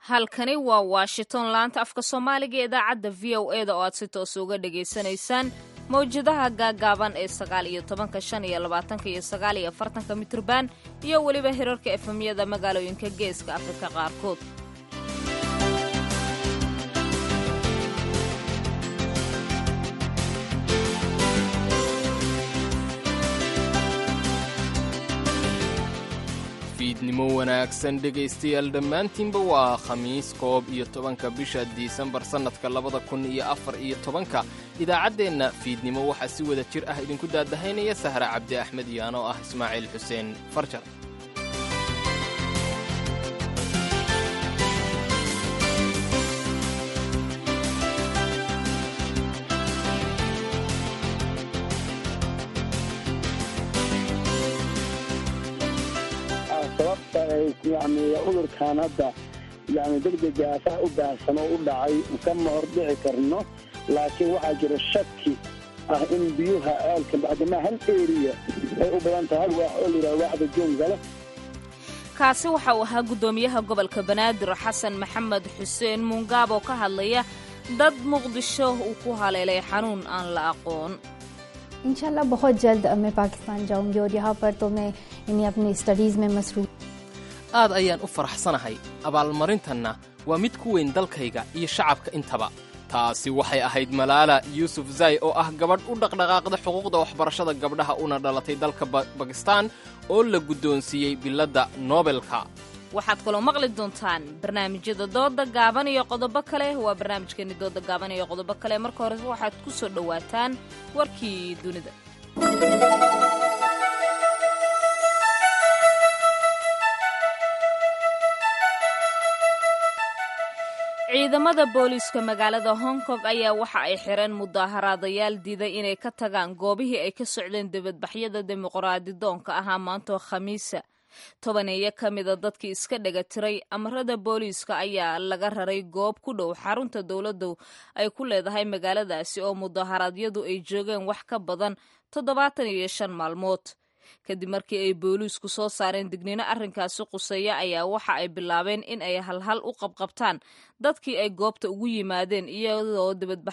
halkani waa Washington laanta afka Soomaaliga ee idaacadda VOA oo aad si toos uga dhageysanaysaan mawjadaha gaagaaban ee 19, 25 iyo 49 mitirban iyo waliba hirarka FM-yada magaalooyinka Geeska Afrika qaarkood. fiidnimo wanaagsan dhegaystayaal dhammaantiinba waa khamiis 11 bisha Disembar sannadka 2014 idaacaddeenna fiidnimo waxaa si wada jir ah idinku daadahaynaya Sahra Cabdi Axmed iyo anoo ah Ismaaciil Xuseen Farjar. يعني cudurkan hadda yani degdega ah u baahsan oo u dhacay kama hordhici karno laakiin waxa jira shaki ah in biyuha aalka bacdama hal area ay u badan tahay wax oo liraa waxda joongala kaasi waxa uu ahaa gudoomiyaha gobolka Banaadir Xasan Maxamed Xuseen Mungaabo ka hadlaya dad Muqdisho uu ku haleelay xanuun aan la aqoon. इंशाल्लाह बहुत जल्द मैं पाकिस्तान जाऊंगी और यहाँ पर तो मैं इन्हीं अपनी स्टडीज में मसरूफ aad ayaan u faraxsanahay abaalmarintanna waa mid ku weyn dalkayga iyo shacabka intaba taasi waxay ahayd Malaala Yusuf Zai oo ah gabadh u dhaqdhaqaaqda xuquuqda waxbarashada gabdhaha una dhalatay dalka Pakistan oo la guddoonsiiyey biladda Nobelka. waxaad kaloo maqli doontaan barnaamijyada dooda gaaban iyo qodobo kale waa barnaamijkeeni dooda gaaban iyo qodobo kale marka hore waxaad ku soo dhawaataan warkii dunida. ciidamada booliiska magaalada Hong Kong ayaa waxa ay xireen mudaaharaadayaal diiday inay ka tagaan goobihii ay ka socdeen dibadbaxyada dimuqraadidoonka ahaa maanta Khamiisa. tobaneeyo ka mid a dadkii iska dhaga tiray amarada booliiska ayaa laga raray goob ku dhow xarunta dowladdu ay ku leedahay magaaladaasi oo mudaaharaadyadu ay joogeen wax ka badan 75 maalmood. kadib markii ay booliisku soo saareen digniino arrinkaasi quseeya ayaa waxa ay bilaabeen in ay halhal u qabqabtaan dadkii ay goobta ugu yimaadeen iyadoo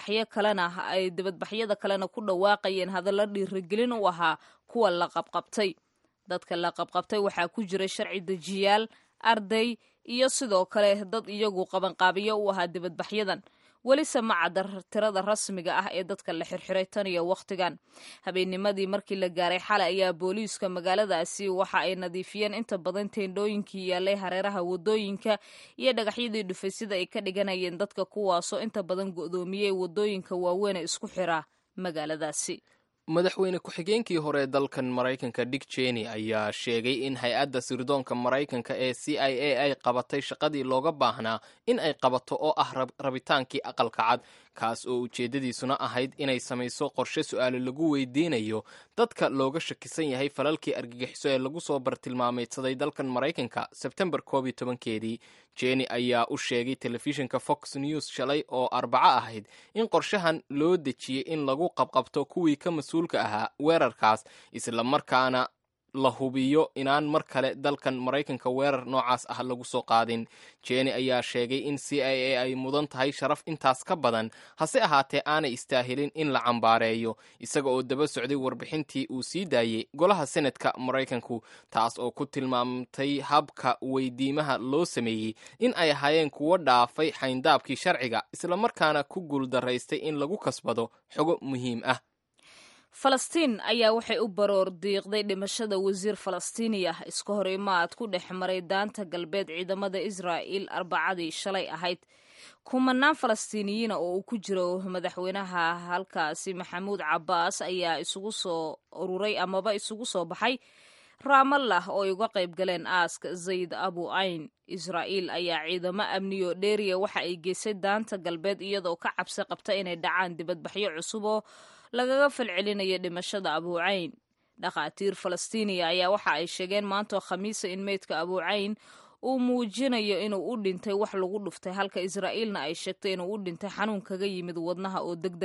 dibadbaxyada kalena ku dhawaaqayeen hadallo dhiirigelin u ahaa kuwa la qabqabtay. dadka la qabqabtay waxaa ku jiray sharci dejiyaal, arday iyo sidoo kale dad iyagu qabanqaabiyo u ahaa dibadbaxyadan. welise ma cadda tirada rasmiga ah ee dadka la xirxiray tan iyo wakhtigan. habeennimadii markii la gaaray xalay ayaa booliiska magaaladaasi waxa ay nadiifiyeen inta badan teendhooyinkii yaalay hareeraha wadooyinka iyo dhagaxyadii dhufaysyada ay ka dhiganayeen dadka kuwaasoo inta badan go'doomiyey wadooyinka waaweyn ee isku xira magaaladaasi. madaxweyne ku-xigeenkii hore ee dalkan Maraykanka Dick Cheney ayaa sheegay in hay-adda sirdoonka Maraykanka ee CIA ay qabatay shaqadii looga baahnaa in ay qabato oo ah rabitaankii aqalka cad kaas oo ujeedadiisuna ahayd inay samayso qorshe su'aalo lagu weydiinayo dadka looga shakisan yahay falalkii argagixiso ee lagu soo bartilmaameedsaday dalkan Maraykanka Sebtembar 11keedii. Cheney ayaa u sheegay telefishinka Fox News shalay oo Arbaco ahayd in qorshahan loo dejiyey in lagu qabqabto kuwii ka mas'uulka ahaa weerarkaas isla markaana la hubiyo inaan mar kale dalkan Maraykanka weerar noocaas ah lagu soo qaadin. Cheney ayaa sheegay in CIA ay mudan tahay sharaf intaas ka badan hase ahaatee aanay istaahilin in la cambaareeyo isaga oo daba socday warbixintii uu sii daayey golaha Senatka Maraykanku taas oo ku tilmaamtay habka weydiimaha loo sameeyey in ay ahaayeen kuwo dhaafay xayndaabkii sharciga isla markaana ku guuldaraystay in lagu kasbado xogo muhiim ah. Falastiin ayaa waxay u baroor diiqday dhimashada wasiir Falastiini ah iska hor imaad ku dhex maray daanta galbeed ciidamada Israa'iil Arbacadii shalay ahayd. kumanaan Falastiiniyiin oo uu ku jiro madaxweynaha halkaasi Maxamuud Cabbaas ayaa isugu soo ururay amaba isugu soo baxay Ramallah oo ay uga qayb galeen aaska Zayd Abu Ayn. Israa'iil ayaa ciidamo amniyo dheeriya waxa ay geysay daanta galbeed iyadoo ka cabsi qabta inay dhacaan dibadbaxyo cusub oo lagaga falcelinaya dhimashada Abu Ayn. dhaqaatiir Falastiiniya ayaa waxa ay sheegeen maanta Khamiisa in meydka Abu Ayn uu muujinayo inuu u dhintay wax lagu dhuftay halka Israa'iilna ay sheegtay inuu u dhintay xanuun kaga yimid wadnaha oo degdega.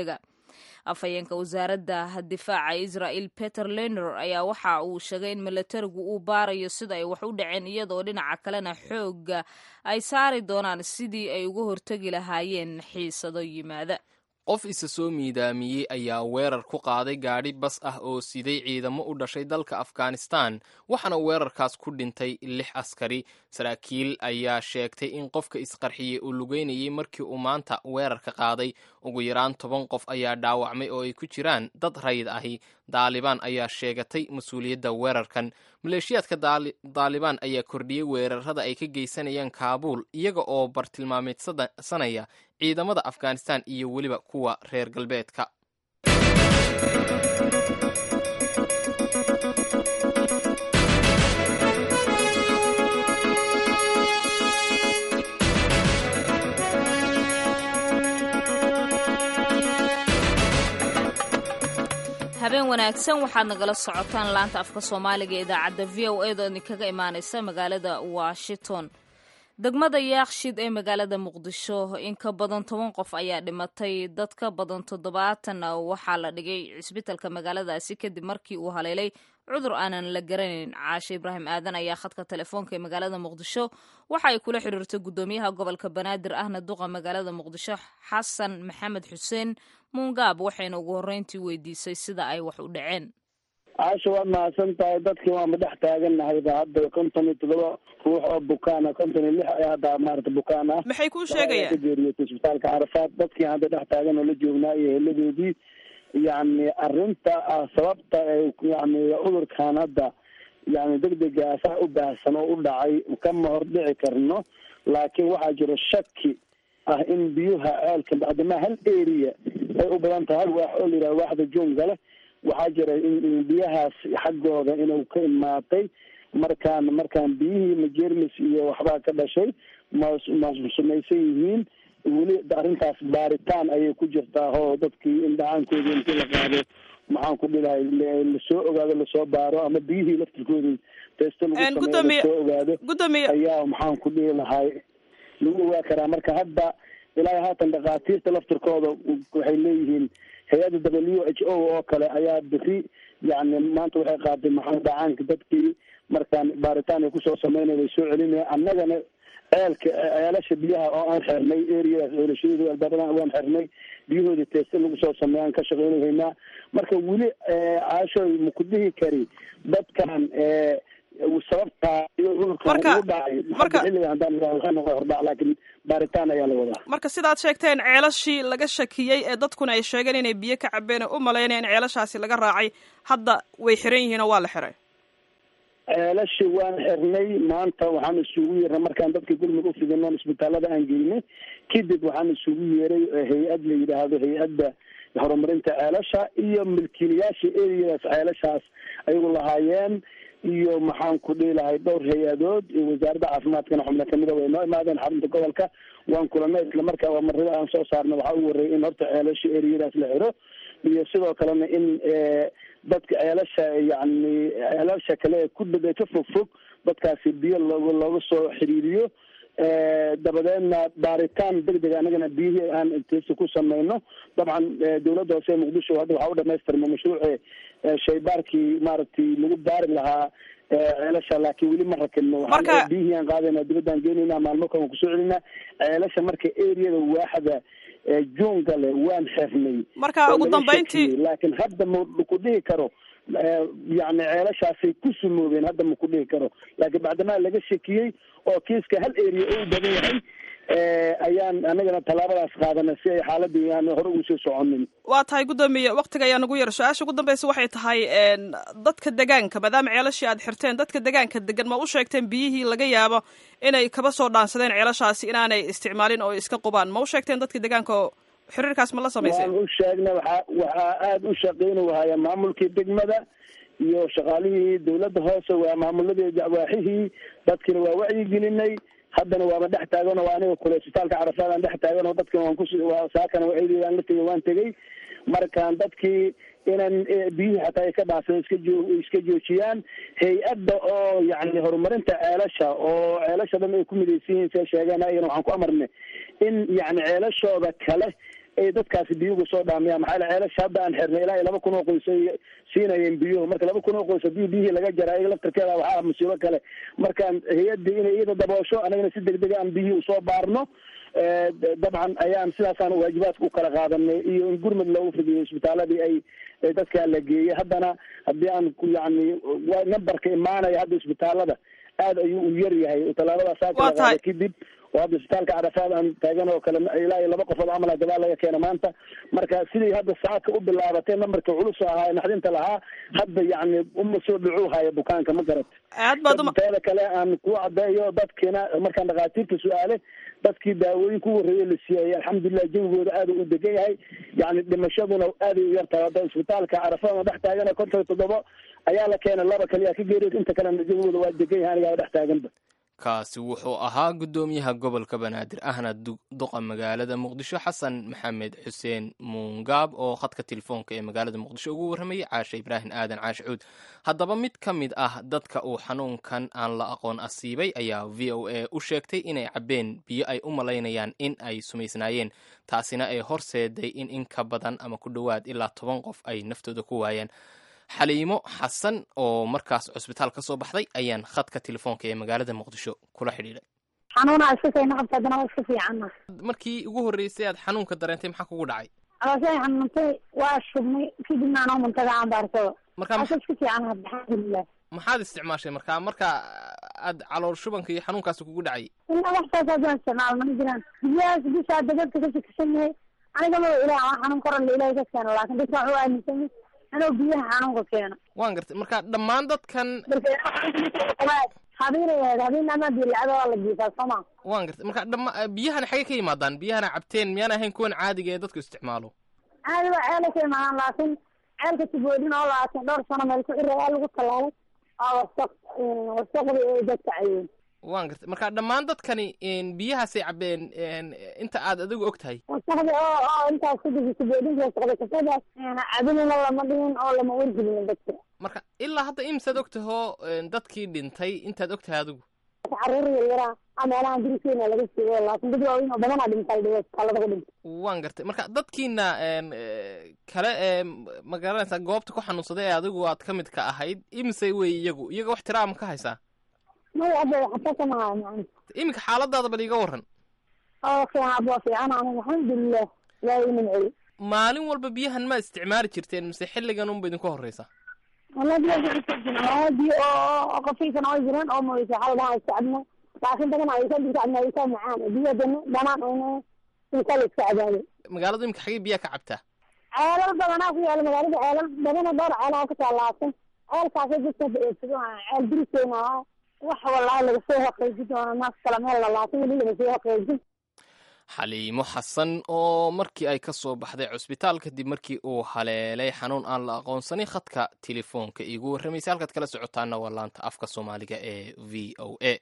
afhayeenka wasaaradda difaaca israel peter lenor ayaa waxa uu sheegay in milatarigu uu baarayo sida ay wax u dhaceen iyadoo dhinaca kalena xooga ay saari doonaan sidii ay uga hortegi lahaayeen xiisado yimaada. qof isa soo miidaamiyey ayaa weerar ku qaaday gaadhi bas ah oo siday ciidamo u dhashay dalka afghanistan waxaana weerarkaas ku dhintay 6 askari. saraakiil ayaa sheegtay in qofka isqarxiyey uu lugeynayay markii uu maanta weerarka qaaday. ugu yaraan 10 qof ayaa dhaawacmay oo ay ku jiraan dad rayid ahi. daalibaan ayaa sheegatay mas-uuliyadda weerarkan. maleeshiyaadka daalibaan ayaa kordhiyey weerarada ay ka geysanayaan kaabuul iyaga oo bartilmaameedsanaya ciidamada afghanistan iyo weliba kuwa reer galbeedka. habeen wanaagsan waxaad nagala socotaan laanta afka soomaaliga ee idaacadda v o a da idinkaga imaanaysa magaalada washington. degmada yaaqshid ee magaalada muqdisho in ka badan 10 qof ayaa dhimatay, dad ka badan 70 waxaa la dhigay cisbitalka magaaladaasi kadib markii uu haleelay cudur aanan la garanayn. caashe ibraahim aadan ayaa khadka telefoonka ee magaalada muqdisho waxa ay kula xiriirtay gudoomiyaha gobolka banaadir ahna duqa magaalada muqdisho xasan maxamed xuseen muungaab waxayna ugu horreyntii weydiisay sida ay wax u dhaceen. caasha waad mahadsan tahay. dadkii waanba dhex taaganahayba hadda 57 ruux oo bukaan ah, 56 ayaa hadda maarata bukaan ah. maxay kuu sheegayaan? geeriyotay isbitaalka carafaad. dadkii hadda dhex taagan oo la joognaa iyo heladoodii yani arrinta sababta yani cudurkan hadda yani degdega saa u baahsan oo u dhacay kama hordhici karno, laakiin waxaa jiro shaki ah in biyuha ceelka bacdamaa hal area ay u badan tahay hal waax oo la yidhaha waaxda joongale. waxaa jira in biyahaas xaggooda inuu ka imaatay markaan biyihii majermis iyo waxbaa ka dhashay masumaysan yihiin. weli arrintaas baaritaan ayay ku jirtaa oo dadkii indhacaankoodii intii la qaado maxaan ku dhilahay lasoo ogaado lasoo baaro ama biyihii laftirkoodii testo lagu sameeyo lasoo ogaado ayaa maxaan ku dhihi lahay lagu ogaa karaa. marka hadda ilaa haatan dhakhaatiirta laftirkooda waxay leeyihiin hay-adda WHO oo kale ayaa biri yani maanta waxay qaaday maxaa dhacaanka dadkii markaan baaritaan ay kusoo sameynay way soo celinaya. annagana ceelasha biyaha oo aan xirnay areas ceelashadooda albaabadaan waan xirnay biyahooda teesta lagu soo sameeyaan ka shaqeynaynaa. marka weli caasho makudhihi kari dadkan sababta laakiin baaritaan ayaa la wadaa. marka sidaad sheegteen ceelashii laga shakiyey ee dadkuna ay sheegeen inay biyo ka cabeen u malaynaya in ceelashaasi laga raacay hadda way xiran yihiin oo waa la xiray. ceelashii waan xirnay maanta waxaan isugu yeernay markaan dadka gurmud u fidino isbitaalada aan geynay kadib waxaan isugu yeeray hay-ad la yidhaahdo hay-adda horumarinta ceelasha iyo milkiilayaasha areas ceelashaas ayagu lahaayeen iyo maxaan ku dhihi lahay dhowr hay-adood iyo wasaaradda caafimaadkana xubno kamida way noo imaadeen xarunta gobolka waan kulanay islamarkaa waa marrada aan soo saarna waxaa u warreeyay in horta ceelasha ereyadaas la xiro iyo sidoo kalena in dadka ceelasha yani ceelasha kale ku dhada ka fogfog dadkaasi biyo looga soo xiriiriyo dabadeedna baaritaan degdeg anagana biyihii aan inteysa ku sameyno. dabcan dawladda hoose muqdisho hadda waxaa u dhamaystirma mashruuci shaybaarkii maaragtay lagu baari lahaa ceelasha, laakiin weli ma rakibno. biyihii aan qaadayna dibaddaan geenayna maalmo kan waan kusoo celinaa ceelasha marka areada waaxda joongale waan xirnay. marka ugu dambeyntii laakiin hadda ma ku dhihi karo yani ceelashaasay ku sumoobeen hadda ma ku dhihi karo, laakiin bacdamaa laga shakiyey oo kiiska hal area u badan yahay ayaan anagana tallaabadaas qaadana si ay xaaladii aan hore ugu soo soconin. waa tahay guddoomiye waktiga ayaa nagu yar. su-aasha ugu dambeysa waxay tahay dadka degaanka maadaama ceelashii aad xirteen dadka degaanka degan ma u sheegteen biyihii laga yaabo inay kaba soo dhaansadeen ceelashaasi inaanay isticmaalin oo iska qubaan ma u sheegteen dadka degaanka oo xiriirkaas ma la samayseen? waan u sheegnay waxaa aada u shaqeyni wahaya maamulkii degmada iyo shaqaalihii dawladda hoose waa maamuladii waaxihii dadkina waa wacyigelinay. haddana waaba dhex taaganoo waa aniga kule isbitaalka carafaad aan dhex taaganoo dadkina waan saakana wacyigeeda aan la tegay waan tegay. markaan dadkii inaan biyihii xataa ay ka dhaafeen iska joojiyaan. hay-adda oo yani horumarinta ceelasha oo ceelasha dhan ay ku midaysan yihiin see sheegeen ayagana waxaan ku amarnay in yani ceelashooda kale ay dadkaasi biyuhu soo dhaamiyaan. maxaa yeele ceelasha hadda aan xirnay ilaa 2,000 oo qoys ay siinayeen biyuhu. marka 2,000 oo qoys haddii biyihii laga jara iyaga laftarkeeda waxaa musiibo kale. markaan hay-addii inay iyada daboosho anagana si degdeg aan biyihii usoo baarno dabcan ayaan sidaasaan waajibaadka u kala qaadanay iyo in gurmud loogu fidiyo isbitaaladii ay dadkaa la geeyey. haddana haddii aan yani nambarka imaanaya hadda isbitaalada aad ayuu u yar yahay. tallaabadaasaa kala qaada kadib oo hadda isbitaalka carafaad aan taagan oo kale ilaa 2 qofood camal gadaal laga keena maanta. marka sidii hadda saacadka u bilaabatay nambarka culus ahaa naxdinta lahaa hadda yani uma soo dhacuuhaya bukaanka ma garat. teeda kale aan ku cadeeyo dadkiina markaan dhakhaatiirta su-aale dadkii daawooyin ku horreeyey la siiyay alxamdulilah jawigooda aad u degan yahay. yani dhimashaduna aaday u yartahay. hadda isbitaalka carafaad dhex taagana 57 ayaa la keenay 2 kaliya ka geeriyood inta kalena jawigooda waa degan yahay anigaa dhex taaganba. kaasi wuxuu ahaa guddoomiyaha gobolka banaadir ahna duqa magaalada muqdisho xasan maxamed xuseen muungaab oo khadka telefoonka ee magaalada muqdisho ugu warramayay caashe ibraahim aadan caashe cuud. haddaba mid ka mid ah dadka uu xanuunkan aan la aqoon asiibay ayaa v o a u sheegtay inay cabbeen biyo ay u malaynayaan in ay sumaysnaayeen, taasina ay horseeday in ka badan ama ku dhowaad ilaa 10 qof ay naftooda ku waayaan. xaliimo xasan oo markaas cusbitaal ka soo baxday ayaan khadka telefoonka ee magaalada muqdisho kula xidhiidhay. xanuunaa isukayna qabta haddana waa iska fiicanna. markii ugu horreysay aad xanuunka dareentay maxaa kugu dhacay? calooshay xanuuntay waa shubnay kadibna anoo muntaga aan baarsado. marka iska fiican hadda alxamdulilah. maxaad isticmaashay marka aad calool shubanka iyo xanuunkaasi kugu dhacay? ilaa waxtaas haddaan isticmaal ma jiraan. biyahaas bishaa dadka ka shakishan yahay aniga ma ilaah waa xanuun koran la ilaahay ka keeno laakiin dadka waxu aaminsan anoo biyaha xanuunka keeno. waan gartay. marka dhammaan dadkan waan gartay. marka biyahan xagee ka yimaadaan? biyahana cabteen miyaan ahayn kuwan caadiga ee dadku isticmaalo? caadi waa ceela ka imaadaan laakiin ceelka tiboodin oo laakiin 2 sano meel ku xira ayaa lagu talaalay oo wasaqda ee dadka cayeen. waan gartay. marka dhammaan dadkani biyahaasay cabbeen inta aad adigu og tahay? wasaqda oo intaas sidii tiboodinka wasaqda kasadaas cabinina lama dhihin oo lama wargelin dadka. marka ilaa hadda imsaad og tahoo dadkii dhintay intaad og tahay adigu? caruur yaryara meelahan diriseena laga siigo laakiin dad waaweyn oo badanaa dhintay isbitaalada ku dhintay. waan gartay. marka dadkiina kale ee ma garanaysaa goobta ku xanuunsaday ee adigu aad ka mid ka ahayd imsay wey iyaga wax tiraama ka haysaa? maya hadda xataa kama hayo macna. iminka xaaladaada bal iga warran. waa fiican aniga alxamdulilah ilaahay ina celi. maalin walba biyahan ma isticmaali jirteen mise xilligan unba idinku horreysa? biyo oo qafiifan oo jiraan oo moysa xaladaha iska cabna laakiin badan ay ka cabna ay ka macaan biyo dhanaan oo inta la iska cabayo. magaalada imika xagee biyaha ka cabtaa? ceelal badanaa ku yaala magaalada ceelal badana dhowr ceelaa ku taalaabsan ceelkaasay dadka beegsado ceel diriseena wax wallaahi laga soo haqeeji doona naas kala meel laakiin weli laga soo haqeejin. xaliimo xasan oo markii ay ka soo baxday cusbitaal kadib markii uu haleelay xanuun aan la aqoonsanin khadka telefoonka iigu warramaysay. halkaad kala socotaana waa laanta afka soomaaliga ee v o a.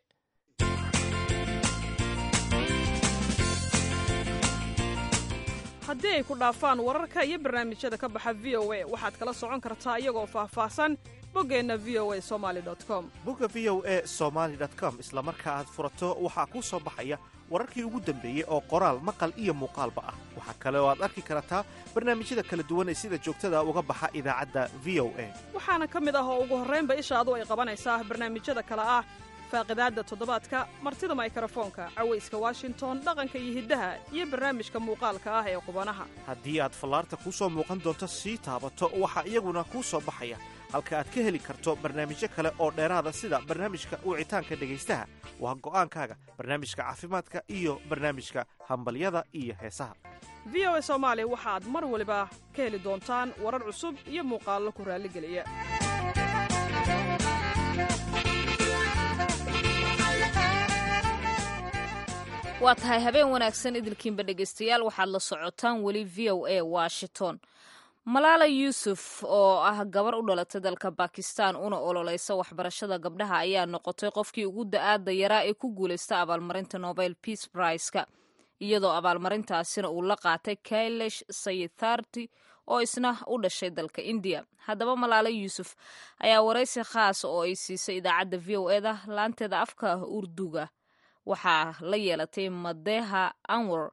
haddii ay ku dhaafaan wararka iyo barnaamijyada ka baxa v o a waxaad kala socon kartaa iyagoo faahfaahsan boggeenna v o a somaly com. bogga v o a somaly com isla marka aad furato waxaa kuu soo baxaya wararkii ugu dambeeyey oo qoraal maqal iyo muuqaalba ah. waxaa kale oo aad arki kartaa barnaamijyada kala duwan ee sida joogtada uga baxa idaacadda v o a. waxaana ka mid ah oo ugu horraynba ishaadu ay qabanaysaa barnaamijyada kale ah faaqidaadda toddobaadka, martida maykarafoonka, cawayska washington, dhaqanka iyo hiddaha iyo barnaamijka muuqaalka ah ee qubanaha. haddii aad fallaarta kuu soo muuqan doonto sii taabato waxaa iyaguna kuu soo baxaya halka aad ka heli karto barnaamijyo kale oo dheeraada sida barnaamijka wicitaanka dhegaystaha waa go'aankaaga, barnaamijka caafimaadka iyo barnaamijka hambalyada iyo heesaha. v o a soomaali waxaad mar waliba ka heli doontaan warar cusub iyo muuqaallo ku raalligeliya. waa tahay habeen wanaagsan idilkiinba dhegaystayaal waxaad la socotaan weli v o a washington. malaala yuusuf oo ah gabar u dhalatay dalka bakistan una ololeysa waxbarashada gabdhaha ayaa noqotay qofkii ugu da-aada yaraa ee ku guulaysta abaalmarinta nobel peace prize-ka iyadoo abaalmarintaasina uu la qaatay kailash sayitharti oo isna u dhashay dalka indiya. haddaba malaala yuusuf ayaa waraysi khaasa oo ay siisay idaacadda v o eda laanteeda afka urduga waxaa la yeelatay madeha anwar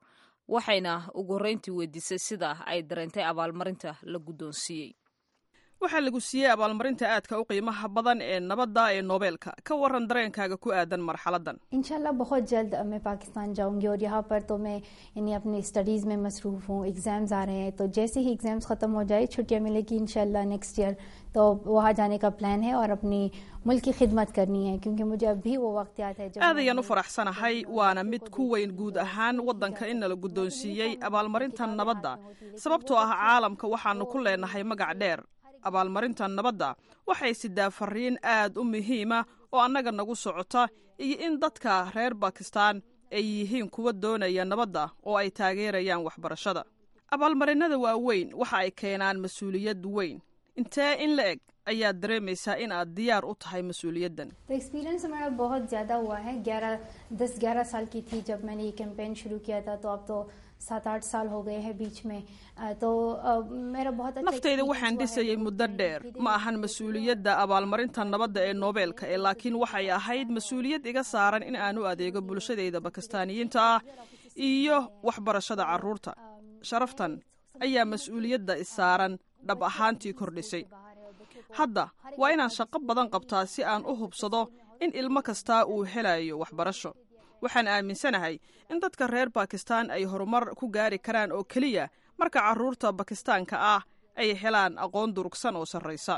waxayna ugu horreyntii weydiisay sida ay dareentay abaalmarinta la guddoonsiiyey. waxaa lagu siiyey abaalmarinta aadka u qiimaha badan ee nabadda ee Nobelka. ka waran dareenkaaga ku aadan marxaladan? इंशाल्लाह बहुत जल्द मैं पाकिस्तान जाऊंगी और यहाँ पर तो मैं अपनी स्टडीज़ में मसरूफ़ हूँ. एग्ज़ाम्स आ रहे हैं तो जैसे ही एग्ज़ाम्स ख़त्म हो जाए छुट्टियाँ मिलेगी इंशाल्लाह नेक्स्ट ईयर तो वहाँ जाने का प्लान है और अपनी मुल्क की खिदमत करनी है क्योंकि मुझे अभी वो वक्त याद है जब aad ayaan u faraxsanahay waana mid ku weyn guud ahaan waddanka in la guddoonsiiyey abaalmarinta nabadda sababtoo ah caalamka waxaanu ku leenahay magac dheer. abaalmarinta nabadda waxay sidaa fariin aad u muhiima oo annaga nagu socota iyo in dadka reer Bakistaan ay yihiin kuwa doonaya nabadda oo ay taageerayaan waxbarashada. abaalmarinada waaweyn waxa ay keenaan mas'uuliyad weyn. intee in la eg ayaad dareemaysaa in aad diyaar u tahay mas'uuliyaddan? Experience हमारा बहुत ज़्यादा हुआ है. 10-11 साल की थी जब मैंने ये कैंपेन शुरू किया था तो अब तो 7-8 साल हो गए हैं बीच में. तो मेरा बहुत अच्छा naftayda waxaan dhisayay muddo dheer ma ahan mas'uuliyadda abaalmarinta nabadda ee Nobelka laakiin waxay ahayd mas'uuliyad iga saaran in aan u adeego bulshadayda Bakistaaniyiinta ah iyo waxbarashada carruurta. sharaftan ayaa mas'uuliyadda isaaran dhab ahaantii kordhisay. hadda waa inaan shaqo badan qabtaa si aan u hubsado in ilmo kasta uu helayo waxbarasho. waxaan aaminsanahay in dadka reer Bakistaan ay horumar ku gaari karaan oo kaliya marka carruurta Bakistaanka ah ay helaan aqoon durugsan oo sarreysa.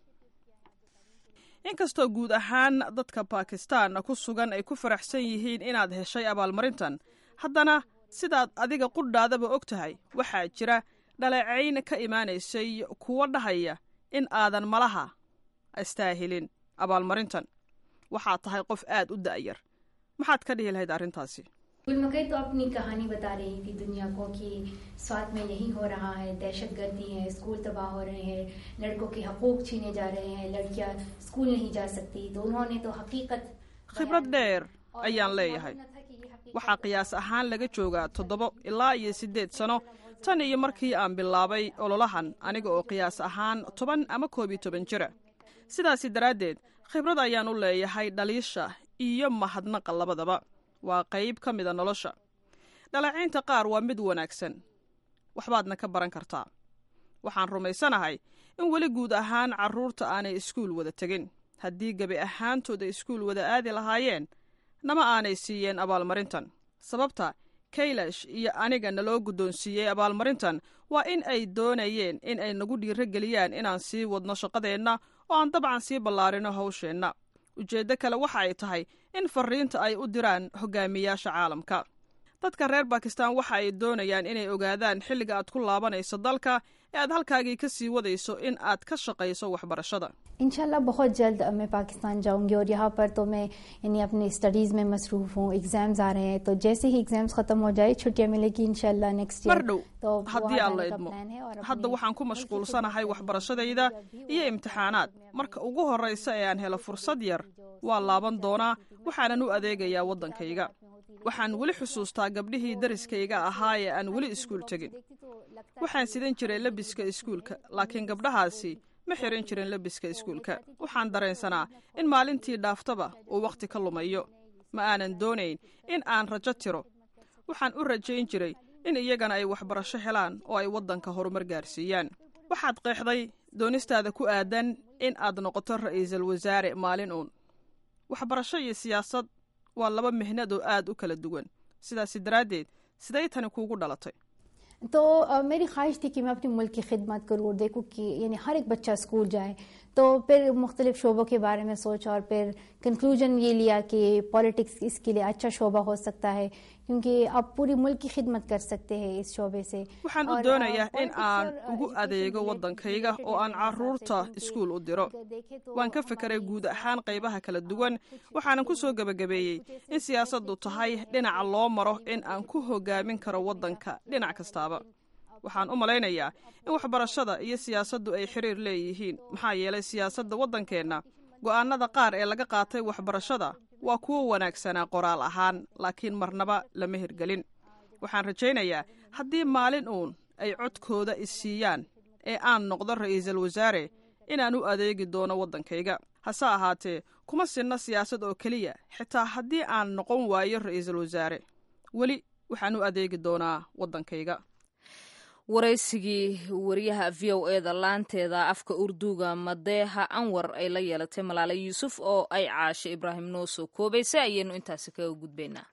inkastoo guud ahaan dadka Bakistaan ku sugan ay ku faraxsan yihiin inaad heshay abaalmarintan, haddana sidaad adiga qudhaadaba og tahay waxaa jira dhaleecayn ka imaanaysay kuwa dhahaya in aadan malaha astaahilin abaalmarintan. waxaad tahay qof aad u da'yar. maxaad ka dhihi lahayd arrintaasi? गुलमकई तो अपनी कहानी बता रही थी दुनिया को कि साथ में यही हो रहा है, दहशतगर्दी है, स्कूल तबाह हो रहे हैं, लड़कों के हकूक छीने जा रहे हैं, लड़कियां स्कूल नहीं जा सकती. तो उन्होंने तो हकीकत khibrad dheer ayaan leeyahay. waxaa qiyaas ahaan laga joogaa 7 ilaa 8 sano tan iyo markii aan bilaabay ololahan aniga oo qiyaas ahaan 10 ama 11 jira. sidaasi daraaddeed khibrad ayaan u leeyahay dhaliisha iyo mahadnaqa labadaba. waa qayb ka mid ah nolosha. dhaleecaynta qaar waa mid wanaagsan, waxbaadna ka baran kartaa. waxaan rumaysanahay in weli guud ahaan carruurta aanay iskuul wada tegin. haddii gebi ahaantooda iskuul wada aadi lahaayeen nama aanay siiyeen abaalmarintan. sababta Kailash iyo aniga naloo guddoonsiiyey abaalmarintan waa in ay doonayeen in ay nagu dhiirigeliyaan inaan sii wadno shaqadeenna oo aan dabcan sii ballaarino hawsheenna. ujeeddo kale waxa ay tahay in fariinta ay u diraan hogaamiyaasha caalamka. dadka reer Bakistaan waxa ay doonayaan inay ogaadaan xilliga aad ku laabanayso dalka ee aad halkaagii ka sii wadayso in aad ka shaqayso waxbarashada. इंशाल्लाह बहुत जल्द मैं पाकिस्तान जाऊंगी और यहाँ पर तो मैं अपनी स्टडीज़ में मसरूफ़ हूँ. एग्ज़ाम्स आ रहे हैं तो जैसे ही एग्ज़ाम्स ख़त्म हो जाए छुट्टियाँ मिलेगी इंशाल्लाह next year. mardhow haddii aan la idmo hadda waxaan ku mashquulsanahay waxbarashadayda iyo imtixaanaad. marka ugu horreysa ee aan helo fursad yar waa laaban doonaa waxaanan u adeegayaa waddankayga. waxaan weli xusuustaa gabdhihii dariskayga ahaa ee aan weli iskuul tegin. waxaan sidan jiray labiska iskuulka laakiin gabdhahaasi ma xiran jirin labiska iskuulka. waxaan dareensanaa in maalintii dhaaftaba uu wakhti ka lumayo. ma aanan doonayn in aan rajo tiro. waxaan u rajayn jiray in iyagana ay waxbarasho helaan oo ay waddanka horumar gaarsiiyaan. waxaad qeexday doonistaada ku aadan in aad noqoto ra'iisul wasaare maalin uun. waxbarasho iyo siyaasad waa laba mihnad oo aad u kala duwan. sidaasi daraaddeed siday tani kuugu dhalatay? तो मेरी ख्वाहिश थी कि मैं अपने मुल्क की खिदमत करूँ और देखूँ कि यानी हर एक बच्चा स्कूल जाए. तो फिर मुख्तलिफ शोबों के बारे में सोचा और फिर कंक्लूजन ये लिया कि पॉलिटिक्स इसके लिए अच्छा शोबा हो सकता है क्योंकि आप पूरी मुल्क की खिदमत कर सकते हैं इस शोबे से. waxaan u doonayaa in aan ugu adeego waddankayga oo aan carruurta iskuul u diro. waan ka fekeray guud ahaan qaybaha kala duwan waxaanan ku soo gebagabeeyey in siyaasaddu tahay dhinaca loo maro in aan ku hogaamin karo waddanka dhinac kastaaba. waxaan u malaynayaa in waxbarashada iyo siyaasaddu ay xiriir leeyihiin maxaa yeelay siyaasadda waddankeenna go'aanada qaar ee laga qaatay waxbarashada waa kuwo wanaagsanaa qoraal ahaan laakiin marnaba lama hirgelin. waxaan rajaynayaa haddii maalin uun ay codkooda isiiyaan ee aan noqdo ra'iisul wasaare inaan u adeegi doono waddankayga. hase ahaatee kuma sinna siyaasad oo keliya xitaa haddii aan noqon waayo ra'iisul wasaare weli waxaan u adeegi doonaa waddankayga. waraysigii wariyaha v o eda laanteeda afka urduga madeeha anwar ay la yeelatay malaale yuusuf oo ay caashe ibraahim noo soo koobaysay ayaynu intaasi kaga gudbaynaa.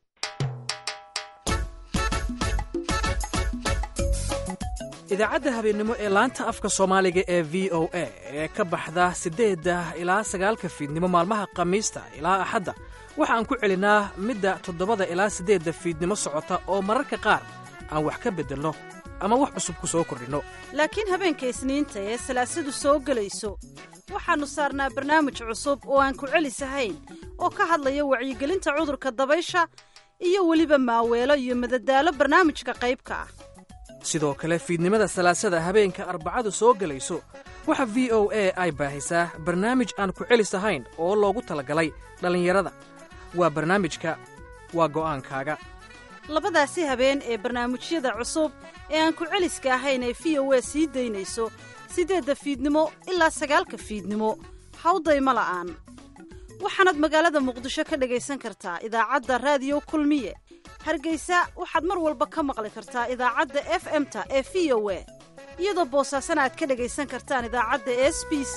idaacadda habeennimo ee laanta afka soomaaliga ee v o a ee ka baxda 8 ilaa 9 fiidnimo maalmaha khamiista ilaa axadda waxaan ku celinaa midda 7 ilaa 8 fiidnimo socota oo mararka qaar aan wax ka beddelno ama wax cusub ku soo kordhinno. laakiin habeenka isniinta ee salaasadu soo gelayso waxaannu saarnaa barnaamij cusub oo aan ku celisahayn oo ka hadlaya wacyigelinta cudurka dabaysha iyo weliba maaweelo iyo madadaalo barnaamijka qaybka ah. sidoo kale fiidnimada salaasada habeenka arbacadu soo gelayso waxa v o a ay baahisaa barnaamij aan ku celisahayn oo loogu talagalay dhallinyarada. waa barnaamijka waa go'aankaaga. labadaasi habeen ee barnaamijyada cusub ee aan ku celiska ahayn ee v o a sii daynayso 8 fiidnimo ilaa 9 fiidnimo hawdayma la'aan. waxaanaad magaalada muqdisho ka dhagaysan kartaa idaacadda raadiyo kulmiye. hargeysa waxaad mar walba ka maqli kartaa idaacadda FM-ta ee v o a iyadoo boosaasana aad ka dhagaysan kartaan idaacadda SBC.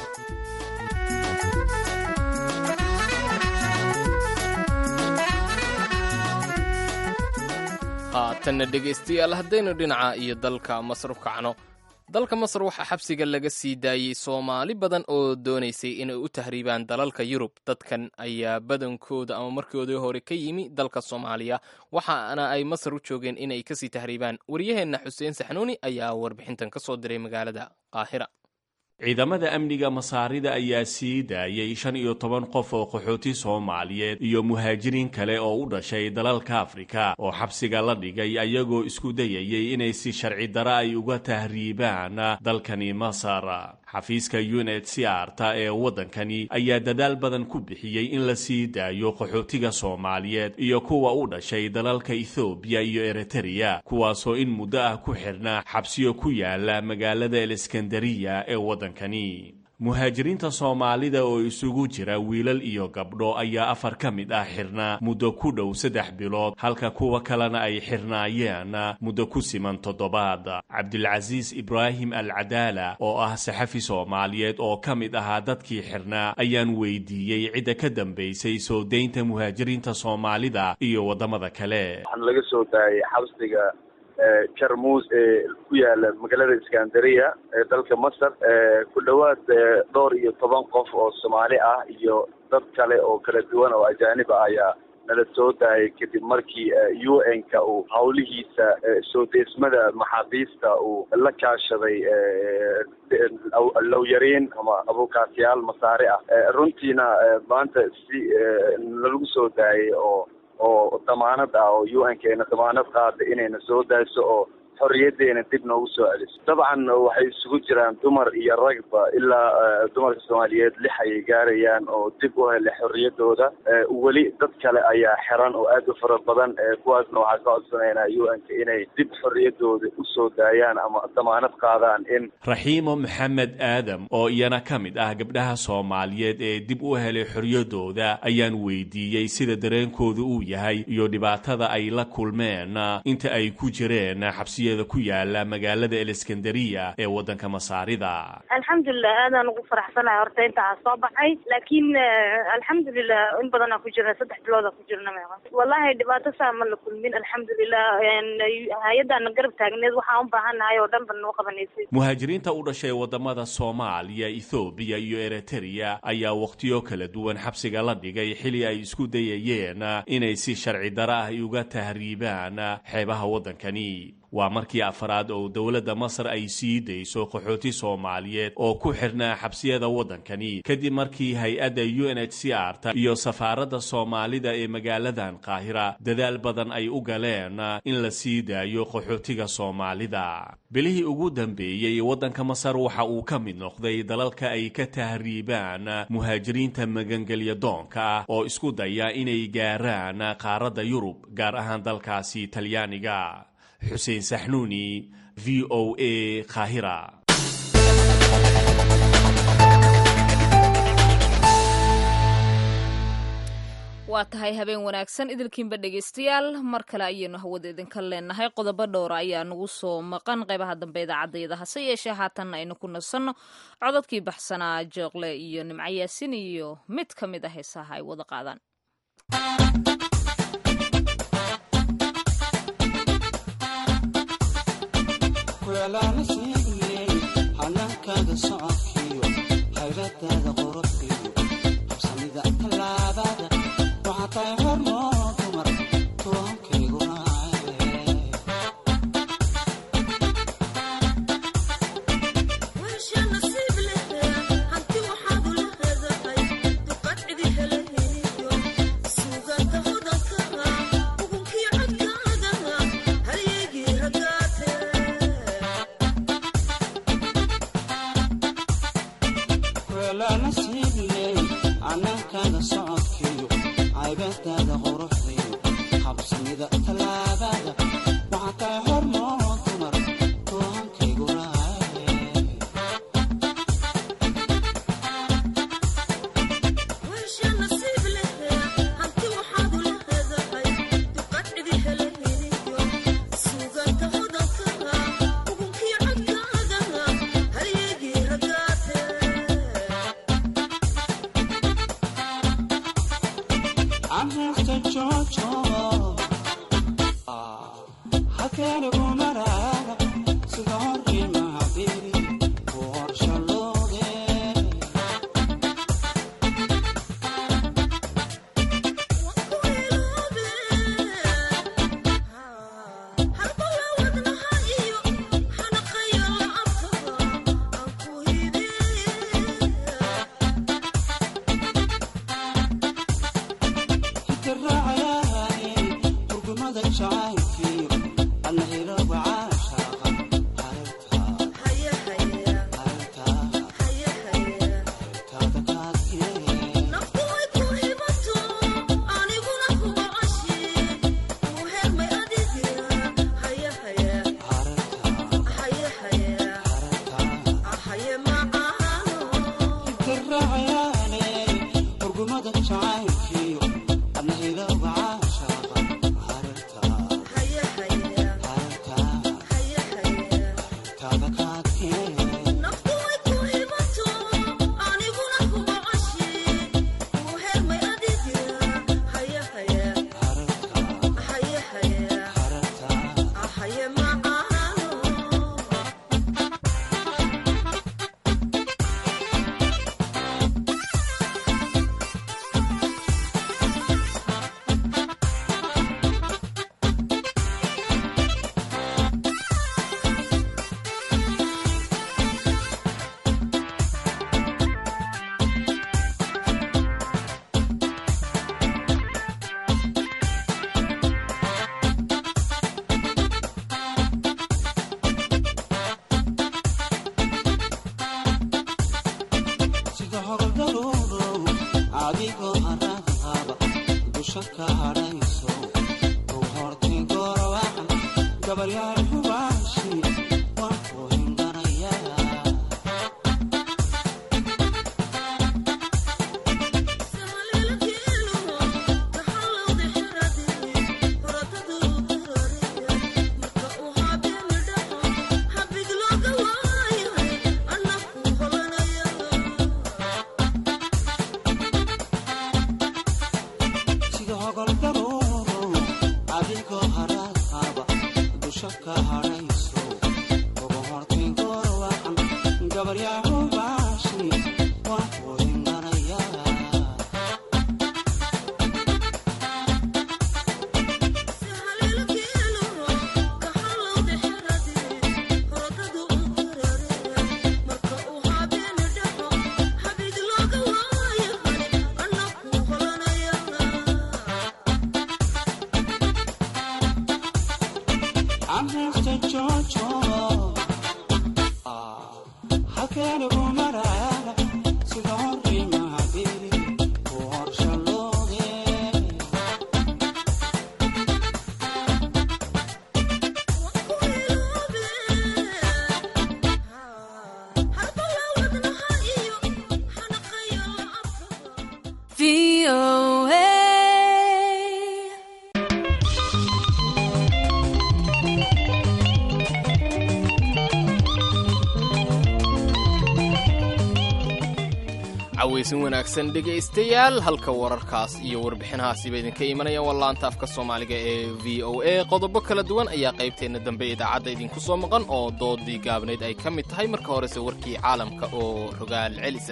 haatanna dhegaystayaal haddaynu dhinaca iyo dalka masar u kacno. dalka masar waxaa xabsiga laga sii daayey soomaali badan oo doonaysay inay u tahriibaan dalalka yurub. dadkan ayaa badankooda ama markoodii hore ka yimi dalka soomaaliya waxaana ay masar u joogeen inay kasii tahriibaan. waryaheenna xuseen saxnuuni ayaa warbixintan ka soo diray magaalada qaahira. ciidamada amniga masaarida ayaa sii daayay 15 qof oo qaxooti Soomaaliyeed iyo muhaajiriin kale oo u dhashay dalalka Afrika oo xabsiga la dhigay ayagoo isku dayayay inay si sharci darro ay uga tahriibaan dalkani Masar. xafiiska UNHCR ee waddankani ayaa dadaal badan ku bixiyay in la sii daayo qaxootiga Soomaaliyeed iyo kuwa u dhashay dalalka Ethiopia iyo Eritrea kuwaasoo in muddo ah ku xirnaa xabsiyo ku yaala magaalada Iskandariya ee waddankani. muhaajiriinta Soomaalida oo isugu jira wiilal iyo gabdho ayaa 4 ka mid ah xirnaa muddo ku dhow 3 bilood halka kuwa kalena ay xirnaayeen muddo ku siman 7. Cabdilcasiis Ibraahim Al-Cadaala oo ah saxafi Soomaaliyeed oo ka mid ahaa dadkii xirnaa ayaan weydiiyey cidda ka dambeysay soo deynta muhaajiriinta Soomaalida iyo wadamada kale. waxaan laga soo daayay xabsiga jarmuus ee ku yaala magaalada Iskandariya ee dalka Masar. ku dhawaad 12 qof oo Soomaali ah iyo dad kale oo kala duwan oo ajaanib ah ayaa nala soo daayay kadib markii UN-ka uu hawlihiisa soo deesmada maxaabiista uu la kaashaday lawyariin ama abukaatiyaal masaari ah. runtiina maanta si lagu soo daayay oo damaanad ah oo UN-keena damaanad qaada inayna soo dayso oo xorriyadeena dib noogu soo celiso. dabcan waxay isugu jiraan dumar iyo ragba ilaa dumarka Soomaaliyeed 6 ay gaarayaan oo dib u helay xorriyadooda. weli dad kale ayaa xiran oo aad u fara badan kuwaasna waxaa ka codsanaynaa UN-ka inay dib xorriyadooda u soo daayaan ama damaanad qaadaan. in Raxiimo Maxamed Aadam oo iyana ka mid ah gabdhaha Soomaaliyeed ee dib u helay xorriyadooda ayaan weydiiyey sida dareenkoodu uu yahay iyo dhibaatada ay la kulmeen inta ay ku jireen xabsiga ku yaala magaalada Iskandariya ee waddanka Masaarida. alxamdulillah aadaan ugu faraxsanahay horta intaa soo baxay laakiin alxamdulillah in badan aan ku jirnaa 3 bilood aan ku jirnaa wallahi dhibaato saama la kulmin alxamdulillah hay'adana garab taagneed waxaan u baahanahay oo dhan baan noo qabanaysay. muhaajiriinta u dhashay wadamada Soomaaliya, Ethiopia iyo Eritrea ayaa waqtiyo kala duwan xabsiga la dhigay xili ay isku dayayeen inay si sharci darro ah uga tahriibaan xeebaha waddankani. waa markii afraad oo dawladda Masar ay sii dayso qaxooti Soomaaliyeed oo ku xirnaa xabsiyada waddankani kadib markii hay'adda UNHCR iyo safaaradda Soomaalida ee magaaladan Qaahira dadaal badan ay u galeen in la sii daayo qaxootiga Soomaalida. bilihii ugu dambeeyay waddanka Masar waxa uu ka mid noqday dalalka ay ka tahriibaan muhaajiriinta magangelya doonka ah oo isku daya inay gaaraan qaaradda Yurub gaar ahaan dalkaasi Talyaaniga. Xuseen Saxnuuni, VOA, Qaahira. waa tahay habeen wanaagsan idilkiinba dhegaystayaal mar kale ayaynu hawada idinka leenahay qodobo dhowra ayaa nagu soo maqan qaybaha dambe idaacadayada hase yeeshee haatanna aynu ku nasanno cododkii baxsanaa jooqle iyo nimco yaasin iyo mid ka mid ah heesaha ay wada qaadaan. cawaysin wanaagsan dhegaystayaal halka wararkaas iyo warbixinahaasiba idinka imanayaan waa laanta afka soomaaliga ee v o a qodobo kala duwan ayaa qaybteenna dambe idaacadda idinku soo maqan oo doodii gaabnayd ay ka mid tahay marka horese warkii caalamka oo rogaal celisa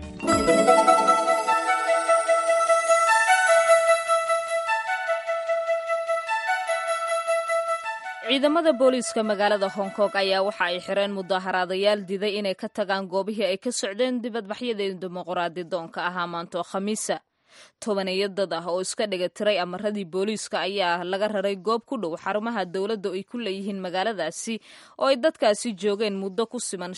ciidamada booliiska magaalada hong kong ayaa waxa ay xireen mudaaharaadayaal diiday inay ka tagaan goobihii ay ka socdeen dibadbaxyadii dimuqraadi doonka ahaa maanto khamiisa tobaneeyo dad ah oo iska dhiga tiray amaradii booliiska ayaa laga raray goob ku dhow xarumaha dowladda ay ku leeyihiin magaaladaasi oo ay dadkaasi joogeen muddo ku siman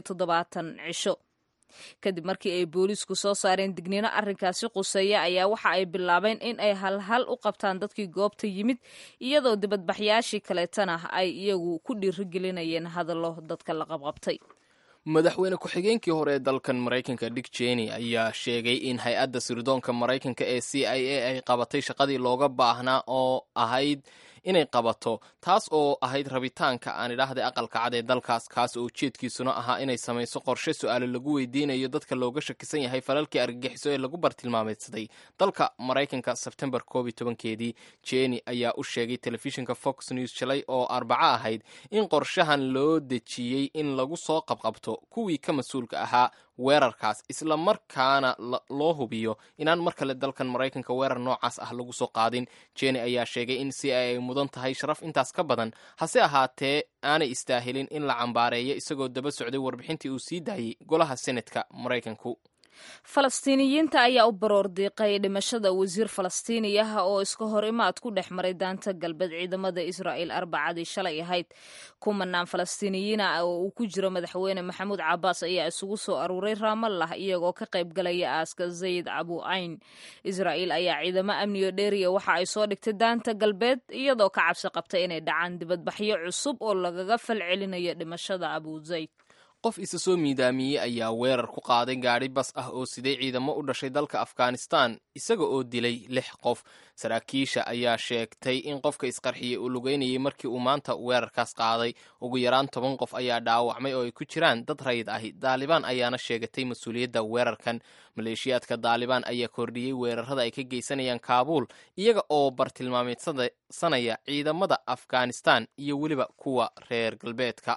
75 cisho kadib markii ay booliisku soo saareen digniino arrinkaasi quseeya ayaa waxa ay bilaabeen in ay halhal u qabtaan dadkii goobta yimid iyadoo dibadbaxyaashii kaleetana ay iyagu ku dhiirigelinayeen hadallo dadka la qabqabtay madaxweyne ku-xigeenkii hore ee dalkan maraykanka Dick Cheney ayaa sheegay in hay-adda sirdoonka maraykanka ee CIA ay qabatay shaqadii looga baahnaa oo ahayd inay qabato taas oo ahayd rabitaanka aan idhaahday aqalka cad ee dalkaas kaas oo ujeedkiisuna ahaa inay samayso qorshe su-aalo lagu weydiinayo dadka looga shakisan yahay falalkii argagixiso ee lagu bartilmaameedsaday dalka maraykanka Sebtembar 11keedii Cheney ayaa u sheegay telefishinka Fox News shalay oo Arbaco ahayd in qorshahan loo dejiyey in lagu soo qabqabto kuwii ka mas-uulka ahaa weerarkaas isla markaana loo hubiyo inaan mar kale dalkan maraykanka weerar noocaas ah lagu soo qaadin Cheney ayaa sheegay in CIA ay mudan tahay sharaf intaas ka badan hase ahaatee aanay istaahilin in la cambaareeyo isagoo daba socday warbixintii uu sii daayey golaha senatka maraykanku falastiiniyiinta ayaa u baroor diiqay dhimashada wasiir falastiiniyaha oo iska hor imaad ku dhex maray daanta galbeed ciidamada Israa'iil Arbacadii shalay ahayd kumanaan falastiiniyiin ah oo uu ku jiro madaxweyne Maxamuud Cabbaas ayaa isugu soo aruuray Ramallah iyagoo ka qayb galaya aaska Zayd Abu Ayn Israa'iil ayaa ciidamo amniyo dheeriya waxa ay soo dhigtay daanta galbeed iyadoo ka cabsi qabtay inay dhacaan dibadbaxyo cusub oo lagaga falcelinayo dhimashada Abu Zayd qof isa soo miidaamiyey ayaa weerar ku qaaday gaadhi bas ah oo siday ciidamo u dhashay dalka Afghanistan isaga oo dilay 6 qof saraakiisha ayaa sheegtay in qofka isqarxiyey uu lugeynayay markii uu maanta weerarkaas qaaday ugu yaraan 10 qof ayaa dhaawacmay oo ay ku jiraan dad rayid ahi Taliban ayaana sheegatay mas'uuliyadda weerarkan maleeshiyaadka Taliban ayaa kordhiyey weerarada ay ka geysanayaan Kaabul iyaga oo bartilmaameedsanaya ciidamada Afghanistan iyo weliba kuwa reer galbeedka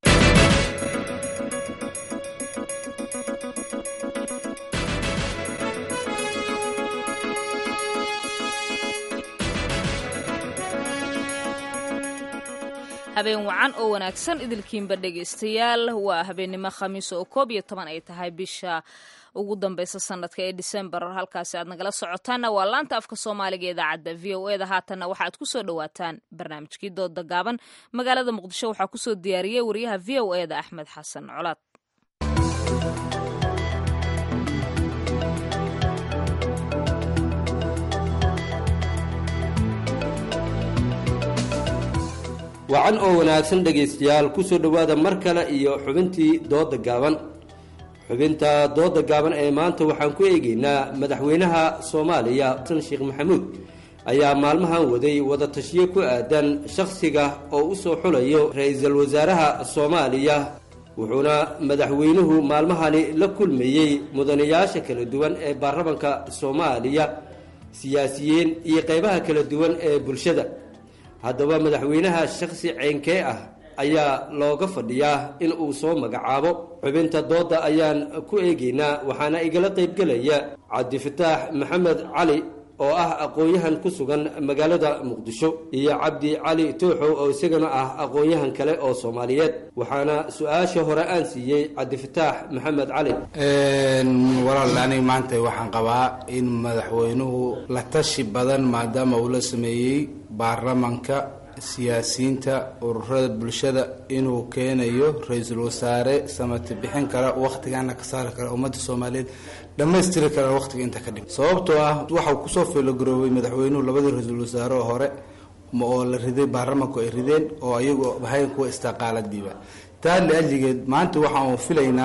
habeen wacan oo wanaagsan idilkiinba dhegaystayaal waa habeennimo khamiis oo 11 ay tahay bisha ugu dambaysa sanadka ee December halkaasi aad nagala socotaana waa laanta afka Soomaaliga ee idaacadda VOA da haatana waxaad ku soo dhawaataan barnaamijkii dooda gaaban magaalada Muqdisho waxaa ku soo diyaariyay wariyaha VOA da Axmed Xasan Colaad wacan oo wanaagsan dhegaystayaal ku soo dhowaada mar kale iyo xubintii dooda gaaban xubinta dooda gaaban ee maanta waxaan ku eegaynaa madaxweynaha Soomaaliya Xasan Sheekh Maxamuud ayaa maalmahan waday wada tashiyo ku aadan shakhsiga oo u soo xulayo ra'iisul wasaaraha Soomaaliya wuxuuna madaxweynuhu maalmahani la kulmayay mudanayaasha kala duwan ee baarlamaanka Soomaaliya siyaasiyiin iyo qaybaha kala duwan ee bulshada haddaba madaxweynaha shakhsi ceenkee ah ayaa looga fadhiyaa in uu soo magacaabo xubinta dooda ayaan ku eegaynaa waxaana igala qaybgelaya Cabdifataax Maxamed Cali oo ah aqoon-yahan ku sugan magaalada Muqdisho iyo Cabdi Cali Tooxow oo isagana ah aqoon-yahan kale oo Soomaaliyeed waxaana su-aasha hore aan siiyey Cabdifataax Maxamed Cali walaal aniga maanta waxaan qabaa in madaxweynuhu la tashi badan maadaama uu la sameeyey baarlamaanka siyaasiyiinta ururada bulshada inuu keenayo ra'iisul wasaare samati bixin kara waqtigana ka saari kara ummadda Soomaaliyeed dhammaystiri kara waqtiga inta ka dhib sababtoo ah waxa ku soo filogaroobay madaxweynuhu labadii ra'iisul wasaare oo hore oo la riday baarlamaanku ay rideen oo ayagu ahayn kuwa istiqaalad diiba taali ajigeed maanta waxaan filaynaa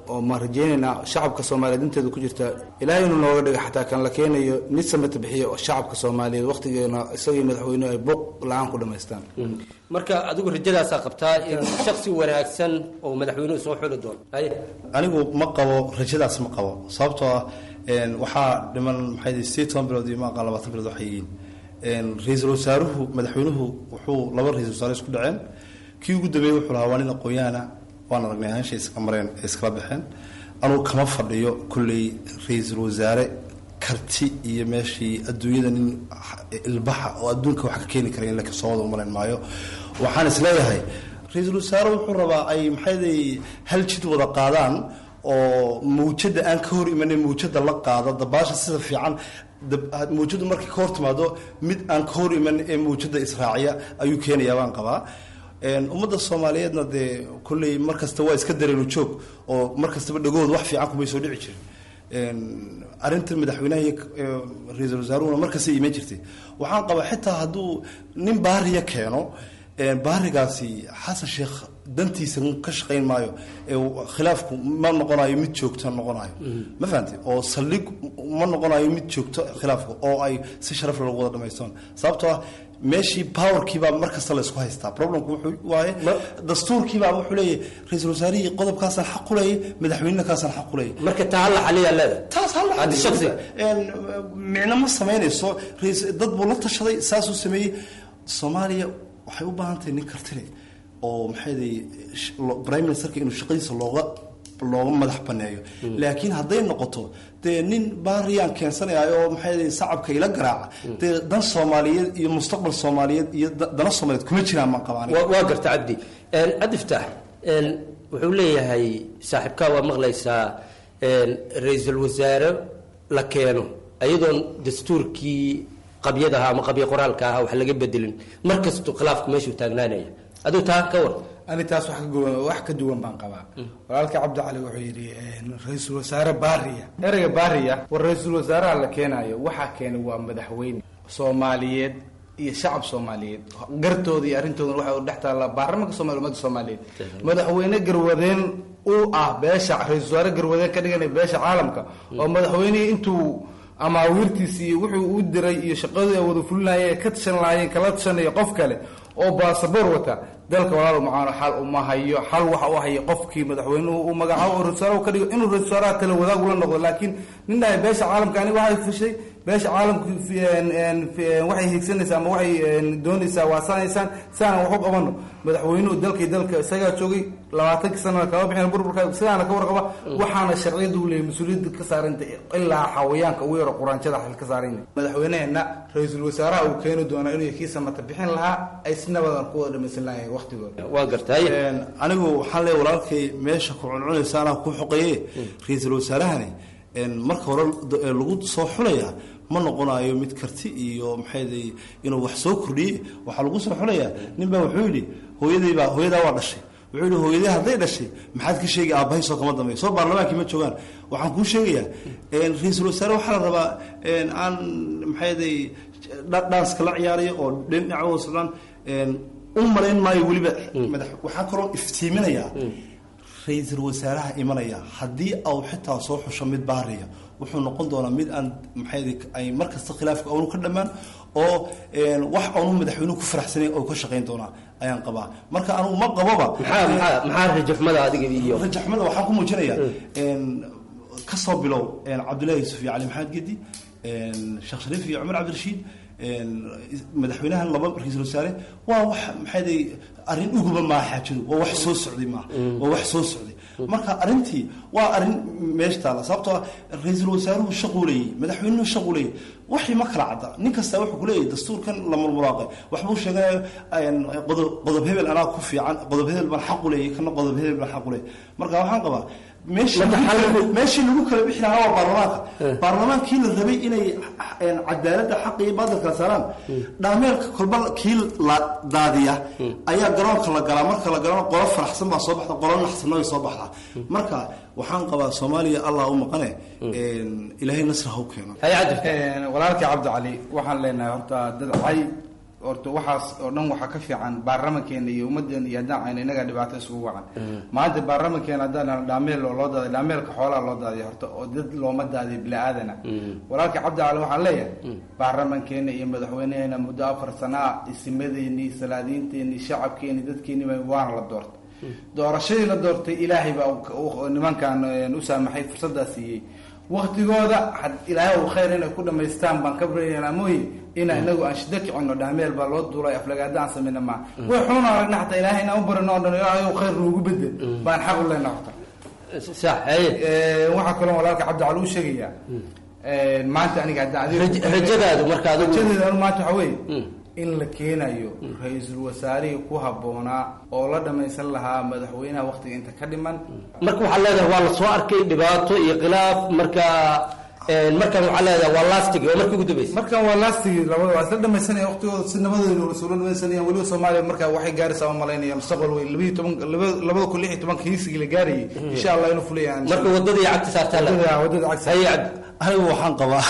oo ma rajeynaynaa shacabka soomaaliyeed inteeda ku jirta ilaahay inuu nooga dhiga xataa kan la keenayo mid samata bixiya oo shacabka soomaaliyeed waqtigeena isagii madaxweynuhu ay buuq la-aan ku dhamaystaan marka adigu rajadaasaa qabtaa in shaksi wanaagsan oo madaxweynuhu soo xuli doono anigu ma qabo rajadaas ma qabo sababtoo ah waxaa dhiman maxay 18 bilood iyo ma aqaan 20 bilood waxay yihiin ra-iisul wasaaruhu madaxweynuhu wuxuu laba ra-iisul wasaare isku dhaceen kii ugu dambeeyey wuxuu lahaa waa nin aqoon-yahana waan aragnay ahaansha iska mareen iskala baxeen anugu kama fadhiyo kulley ra-iisul wasaare karti iyo meeshii adduunyada nin ilbaxa oo adduunka wax ka keeni kara in la kasoo wada umalayn maayo waxaan isleeyahay ra-iisul wasaare wuxuu rabaa ay maxayday hal jid wada qaadaan oo mawjada aan ka hor imanin mawjada la qaado dabaasha sida fiican mawjadu markay ka hor timaado mid aan ka hor iman ee mawjada israaciya ayuu keenayaa baan qabaa ummadda soomaaliyeedna dee kolley markasta waa iska dareenu joog oo markastaba dhagood wax fiican kumay soo dhici jirin arrinta madaxweynaha iyo ra-iisul wasaaruhuna markasta iman jirtay waxaan qabaa xitaa hadduu nin baariya keeno baarigaasi xasan sheekh dantiisa ka shaqayn maayo khilaafku ma noqonayo mid joogto noqonayo ma fahamtay oo saldhig ma noqonayo mid joogto khilaafku oo ay si sharaf leh lagu wada dhamaystoon sababtoo ah meeshii powerkiibaa markasta la isku haystaa problemku wuxuu waaye dastuurkiibaa wuxuu leeyahay ra-iisul wasaarihii qodobkaasaan xaq u leeyay madaxweynena kaasaan xaq u leeyay marka taa halla xaliyaa leedahay taas halla micno ma samaynayso dad buu la tashaday saasuu sameeyey soomaaliya waxay u baahan tahay nin kartile oo maxayday prime ministerka inuu shaqadiisa looga madax baneeyo laakiin hadday noqoto dee nin baariyaan keensanayayo oo maxayday sacabka ila garaaca dee dan soomaaliyeed iyo mustaqbal soomaaliyeed iyo dana soomaaliyeed kuma jiraan maan qabaan waa garta cabdi cabdiftaax wuxuu leeyahay saaxiibkaa waa maqlaysaa ra-iisul wasaare la keeno ayadoon dastuurkii qabyadaha ama qabyo qoraalka aha wax laga bedelin markastuu khilaafku meeshuu taagnaanaya aduu taa ka war ani taas wax ka duwan baan qabaa walaalka cabdi cali wuxuu yidhi ra-iisul wasaare baariya ereyga baariya war ra-iisul wasaaraha la keenayo waxaa keenay waa madaxweyne soomaaliyeed iyo shacab soomaaliyeed gartooda iyo arrintooda waxay u dhex taallaa baarlamaanka soomaaliya ummadda soomaaliyeed madaxweyne garwadeen uu ah beesha ra-iisul wasaare garwadeen ka dhiganaya beesha caalamka oo madaxweynihii intuu ama wiirtiisi iyo wuxuu u diray iyo shaqadii ay wada fulinayeen ka tashan lahaayeen kala tashanaya qof kale oo baasaboor wata dalka walaalo macaano xal uma hayo xal waxa u haya qofkii madaxweynuhu uu magacaabo oo ra-isul ka dhigo inuu ra-isul wasaaraha tala wadaag ula noqdo laakiin nin dhahay beesha caalamka aniga waxay fushay beesha caalamka waxay higsanaysaa ama waxay doonaysaa waasanaysaan saana wax u qabano madaxweynuhu dalka isagaa joogay 20 sanana kama bixin burburka sidaana ka warqaba waxaana sharciyadu u leeyahay mas-uuliyadda ka saaranta ilaa xawayaanka ugu yaro quraanjada xil ka saarayna madaxweynaheena ra-iisul wasaaraha uu keeni doona inuu kiisa mata bixin lahaa ay si nabadan ku wada dhamaysan lahaayeen waqtigooda waa gartay anigu waxaan leeyahay walaalkay meesha ku cuncunaysa anaa ku xoqeeyay ra-iisul wasaarahani marka hore lagu soo xulaya ma noqonayo mid karti iyo maxayday inuu wax soo kordhiyey waxaa lagu soo xulayaa ninbaa wuxuu yidhi hooyadaa waa dhashay wuxuu yidhi hooyadii hadday dhashay maxaad ka sheegay aabbahay soo kama dambeeya soo baarlamaankii ma joogaan waxaan kuu sheegayaa ra-iisul wasaare waxaa la rabaa aan maxayday dhaanska la ciyaarayo oo dhinaca wada socdaan u malayn maayo weliba waxaan kaloo iftiiminayaa ra-iisul wasaaraha imanaya haddii au xitaa soo xusho mid baariya wuxuu noqon doonaa mid aan maxay ay markasta khilaafka aanu ka dhammaan oo wax aanu madaxweynuhu ku faraxsanayn oo ka shaqayn doonaa ayaan qabaa marka anigu ma qababa maxaa rajaxmada adiga iyo rajaxmada waxaan ku muujinayaa ka soo bilow cabdullaahi yusuf iyo cali maxamed gedi sheekh shariif iyo cumar cabdirashiid madaxweynahan laba ra-iisul wasaare waa wax maxay arrin uguba maaha xaajadu waa wax soo socday maaha waa wax soo socday marka arrintii waa arrin meesha taala sababtoo ah ra-iisul wasaaruhu shaquu leeyay madaxweynuhu shaquu leeyay waxii ma kala cadda nin kasta wuxuu ku leeyahay dastuurkan la mulmulaaqay waxbuu sheeganayo qodob hebel anaa ku fiican qodob hebel baan xaq u leeyay kana qodob hebel baan xaq u leeyay marka waxaan qabaa meeshii lagu kala bixi lahaa waa baarlamaankii la rabay inay cadaaladda xaqa iyo baadil kala saaraan dhaameelka kolba kii la daadiya ayaa garoonka la galaa marka la galana qolo faraxsan baa soo baxda qolo naxsanna way soo baxdaa marka waxaan qabaa soomaaliya allah u maqane ilaahay nasra ha u keeno walaalkii cabdi cali waxaan leenahay horta dad cay horta waxaas oo dhan waxaa ka fiican baarlamankeena iyo ummadeena iyo haddaan ayna inaga dhibaato isugu wacan maanta baarlamankeena haddaan dhaameel oo loo daaday dhaameelka xoolaha loo daadiya horta oo dad looma daadiyo bili-aadana walaalka cabdi cali waxaan leeyahay baarlamankeena iyo madaxweyneheena muddo 4 sanaa isimadeeni salaadiinteeni shacabkeeni dadkeeniba waana la doortay doorashadii la doortay ilaahay baa nimankan u saamaxay fursadaas siiyey waqtigooda ilaahay uu khayr inay ku dhamaystaan baan ka baryaynaa mooye ina inagu aan shida kicino dhaameel baa loo duulay aflagaada aan samayna ma way xuuna aragna xataa ilaahay inaan u barino oo dhan ilaahay uu khayr noogu bedel baan xaq u leenahay horta sax waxaa kaloo walaalka cabdi cali uu sheegayaa maanta aniga rajadaadu marka adigu rajadeedu maanta waxa weeye in la keenayo ra-iisul wasaarihii ku habboonaa oo la dhamaysan lahaa madaxweynaha waqtiga inta ka dhiman marka waxaa leedahay waa la soo arkay dhibaato iyo khilaaf markaan waxaa leedahay waa lastig oo markii ugu dambeysay markaan waa lastig labada waa isla dhamaysanaya waqtigooda si nabadooda soo dhamaysanayaan weliba Soomaaliya markaa waxay gaaraysaa umaleynaya mustaqbal weyn 2016 kiisigii la gaarayay insha Allah inuu fulayaan marka wadada iyo cagta saartaa wadada cagta anigu waxaan qabaa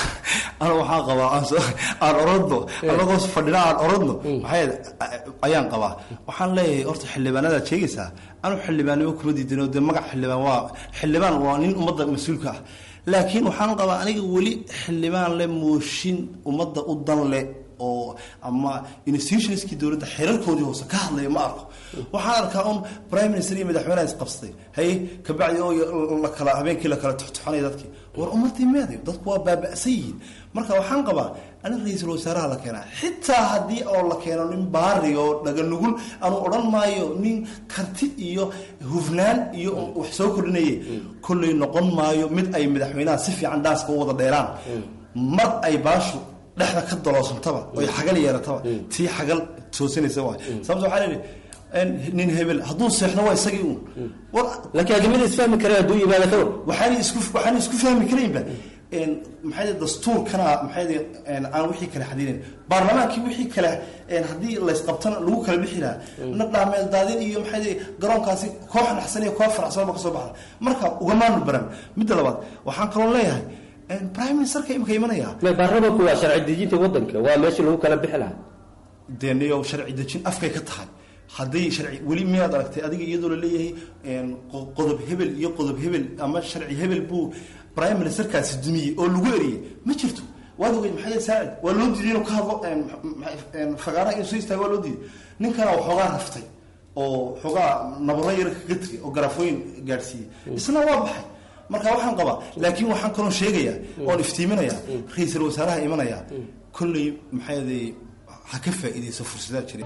aan orodno anagoo fadhina aan orodno ayaan qabaa waxaan leeyahay horta xildhibaanada sheegaysaa anu xildhibaanimo kuma diidino de magac xildhibaan waa nin ummadda mas-uulka ah laakiin waxaan qabaa aniga weli xildhibaan le mooshin ummadda u dan leh oo ama institutionskii dowladda xeerarkoodii hoose ka hadlaya ma arko waxaan arkaa un prime minister iyo madaxweynaha isqabsaday haye kabacdi oo habeenkii la kala tuxtuxanaya dadkii war ummadii meeday dadku waa baaba'san yihiin marka waxaan qabaa aniga ra-iisul wasaaraha la keenaa xitaa haddii oo la keeno nin baari oo dhaganugul aanu odhan maayo nin karti iyo hufnaan iyo wax soo kordhinayay kolley noqon maayo mid ay madaxweynaha si fiican dhaaska u wada dheeraan mar ay baashu dhexda ka daloosantaba oy xagal yeelataba tii xagal toosinaysa waay sababta waxaa leeyahay nin hebel hadduu seexno waa isagii uun laakiin adimada isfahmi kareen hadduu yimaado ka war waxaan isku fahmi karaynba maxay dastuurkana maxay aan wixii kale xadirin baarlamaankii wixii kale haddii la isqabtana lagu kala bixi lahaa na dhaameel daadin iyo maxay garoonkaasi koox naxsan iyo koox faracsan ba ka soo baxda marka ugamaanu baran midda labaad waxaan kaloo leeyahay prime ministerka imika imanaya baarlamaanku waa sharci dejinta wadanka waa meesha lagu kala bixi lahaa deniyo sharci dejin afkay ka tahay haddii sharci weli miyaad aragtay adiga iyadoo la leeyahay qodob hebel iyo qodob hebel ama sharci hebel buu prime ministerkaasi dumiyey oo lagu eriyey ma jirto waad ogeyd maxamed saacid waa loo diiday inuu ka hadlo fagaaraha inuu soo istaago waa loo diiday ninkana waxoogaa raftay oo xoogaa nabaro yar kaga tegay oo garafooyin gaadhsiiyey isna waa baxay marka waxaan qabaa laakiin waxaan kaloo sheegayaa oon iftiiminayaa ra-iisul wasaaraha imanaya kolley maxay ha ka faa'iidayso fursadaha jiray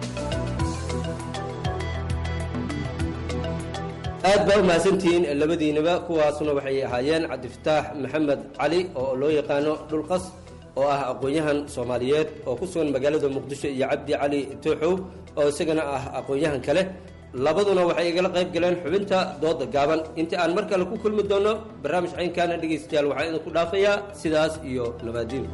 aad baa u mahadsantihiin labadiinaba kuwaasna waxay ahaayeen cabdifataax maxamed cali oo loo yaqaano dhulqas oo ah aqoon-yahan soomaaliyeed oo ku sugan magaalada muqdisho iyo cabdi cali tooxow oo isagana ah aqoon-yahan kale labaduna waxay igala qayb galeen xubinta dooda gaaban inta aan mar kale ku kulmi doono barnaamij caynkaana dhegaystayaal waxaan idinku dhaafayaa sidaas iyo nabaadiin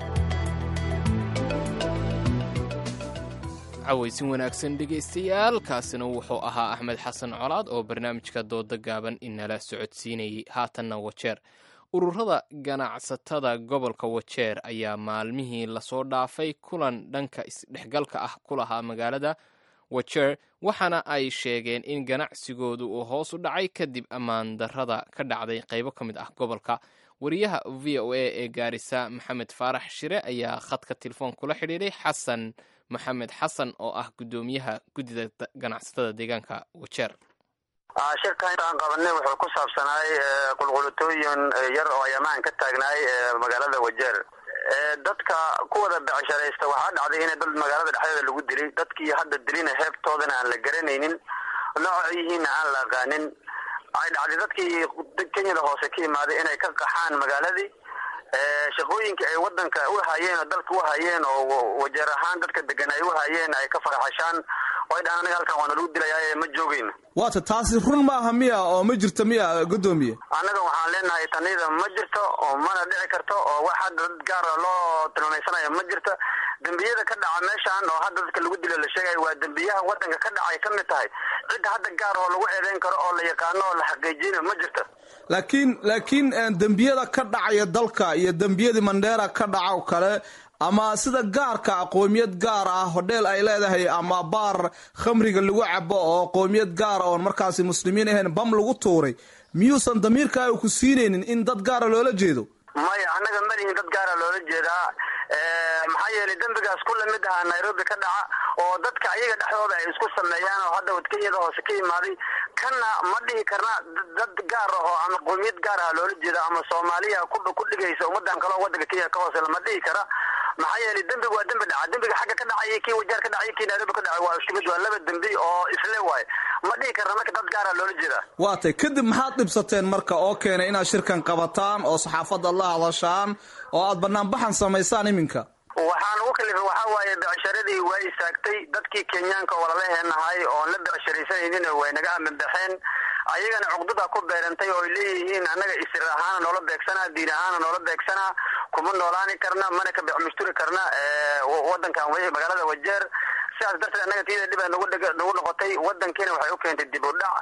cawaysin wanaagsan dhegaystayaal kaasina wuxuu ahaa axmed xasan colaad oo barnaamijka dooda gaaban inala socodsiinayay haatanna wajeer ururada ganacsatada gobolka wajeer ayaa maalmihii lasoo dhaafay kulan dhanka isdhexgalka ah ku lahaa magaalada wajeer waxaana ay sheegeen in ganacsigoodu uu hoos u dhacay kadib ammaan darrada ka dhacday qaybo ka mid ah gobolka wariyaha v o a ee gaarisa maxamed faarax shire ayaa khadka telefoon kula xidhiidhay xasan maxamed xasan oo ah guddoomiyaha guddida ganacsatada deegaanka wajeer shirka intaan qabanay wuxuu ku saabsanaay qulqulutooyin yar oo ay ammaan ka taagnaay magaalada wajeer dadka ku wada becsharaysta waxaa dhacday in dad magaalada dhexdeeda lagu dilay dadkii hadda dilina heebtoodana aan la garanaynin nooca yihiinna aan la aqaanin ay dhacday dadkii kenyada hoose ka imaaday inay ka qaxaan magaaladii shaqooyinka ay wadanka u hayeen oo dalka u hayeen oo wajeer ahaan dadka degan ay u hayeen ay ka faraxashaan oo ay dhahaan anaga halkan waana lagu dilayaa ma joogayno waata taasi run maaha miya oo ma jirto miya guddoomiye annaga waxaan leenahay tanida ma jirto oo mana dhici karto oo wax hadda dad gaara loo tilmaameysanayo ma jirto dembiyada ka dhaca meeshaan oo hadda dadka lagu dilo la sheegaya waa dembiyaha wadanka ka dhacay ka mid tahay cid hadda gaar oo lagu eedeyn karo oo la yaqaano oo la xaqiijinayo ma jirto laakiin dembiyada ka dhacaya dalka iyo dembiyadii Mandera ka dhaca oo kale ama sida gaarka qoomiyad gaar ah hodheel ay leedahay ama baar khamriga lagu cabo oo qoomiyad gaar oo markaasi muslimiin ahayn bam lagu tuuray miyuusan damiirka ku siinaynin in dad gaar loola jeedo maya anaga malihin dad gaar loola jeedaa maxaa yeelay dembigaas ku lamid ah Nairobi ka dhaca oo dadka ayaga dhexdooda ay isku sameeyaan oo hadda wadkiyada hoose ka imaaday kana ma dhihi karna dad gaar ah ama qoomiyad gaar ah loola jeeda ama Soomaaliya ku dhigaysa ummadan kale wadanka Kenya ka hoose lama dhihi kara maxaa yeelay dembigu waa dembi dhaca dembiga xagga ka dhacay kii wajaar ka dhacay kii Nairobi ka dhacay waa isku mid waa laba dembi oo isla waay ma dhihi karna marka dad gaar ah loola jeeda waatay kadib maxaad dhibsateen marka oo keenay inaad shirkan qabataan oo saxaafadda la hadashaan oo aad banaanbaxan samaysaan iminka waxaan ugu kalifay waxa waaye becsharadii waa istaagtay dadkii Kenyaanka walaalaheenahay oo la becsharaysanayeen way naga ambaxeen ayagana cuqdada ku beerantay oo leeyihiin anaga isir ahaan noola beegsana diin ahaan noola beegsana kuma noolaani karna mana ka beecmusturi karna wadankan way magaalada Wajeer sidaas darteed anaga tiida dib nagu noqotay wadankeena waxay u keentay dib u dhac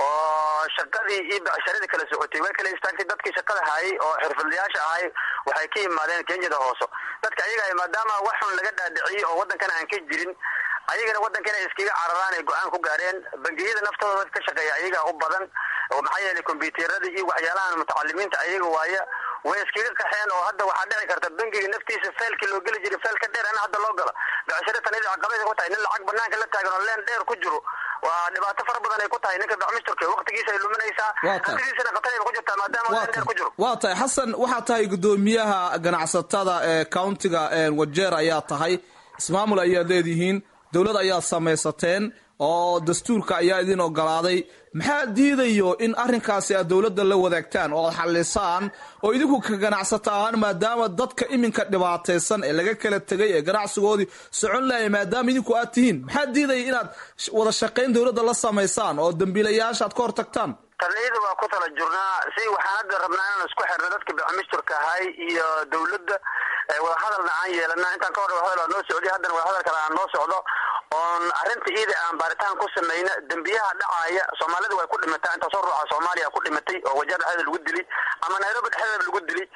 oo shaqadii iyo becsharadii kala socotay way kala istaagtay dadkii shaqada hayay oo xirfadlayaasha ahay waxay ka yimaadeen Kenya hooso dadka ayaga maadaama wax xun laga dhaadhiciyay oo wadankan aan ka jirin ayagana wadankeena iskiga cararaan ay go'aan ku gaareen bangiyada naftooda ka shaqeeya ayaga u badan oo maxay yeelay kombiyuutarada iyo waxyaalaha mutacallimiinta ayaga waaya way iskiga qaxeen oo hadda waxa dhici karta bangiga naftiisa faylka loo gali jiray faylka dheer ana hadda loo galo becsharada tanida caqabada ku tahay in lacag banaanka la taagan oo leen dheer ku jiro waa dhibaato fara badan ay ku tahay ninka beecmisturka waqtigiisa ay luminaysaa waqtigiisana qatar ay ku jirtaa maadaama leen dheer ku jiro waa tahay xasan waxa tahay gudoomiyaha ganacsatada ee countiga Wajeer ayaa tahay ismaamul ayaa leedihiin dawlad ayaa samaysateen oo dastuurka ayaa idin ogolaaday maxaa diidayo in arrinkaasi aad dawladda la wadaagtaan oo xallisaan oo idinku ka ganacsataan maadaama dadka iminka dhibaataysan ee laga kala tagay ee ganacsigoodii socon lahayd maadaama idinku aad tihiin maxaa diidaya inaad wada shaqayn dawladda la samaysaan oo dambiilayaasha aad ka hortagtaan taliyada waa ku tala jirnaa si waxaan hadda rabnaa inaan isku xirno dadka beecmisturka ahay iyo dawladda wada hadalna aan yeelana intaan ka hor wada hadal noo socday haddana wada hadal kale aan noo socdo oon arrinta iida aan baaritaan ku sameeyna dambiyaha dhacaya Soomaalida way ku dhimatay inta soo ruuxa Soomaaliya ku dhimatay oo Wajeer dhexdeeda lagu dilay ama Nairobi dhexdeeda lagu dilay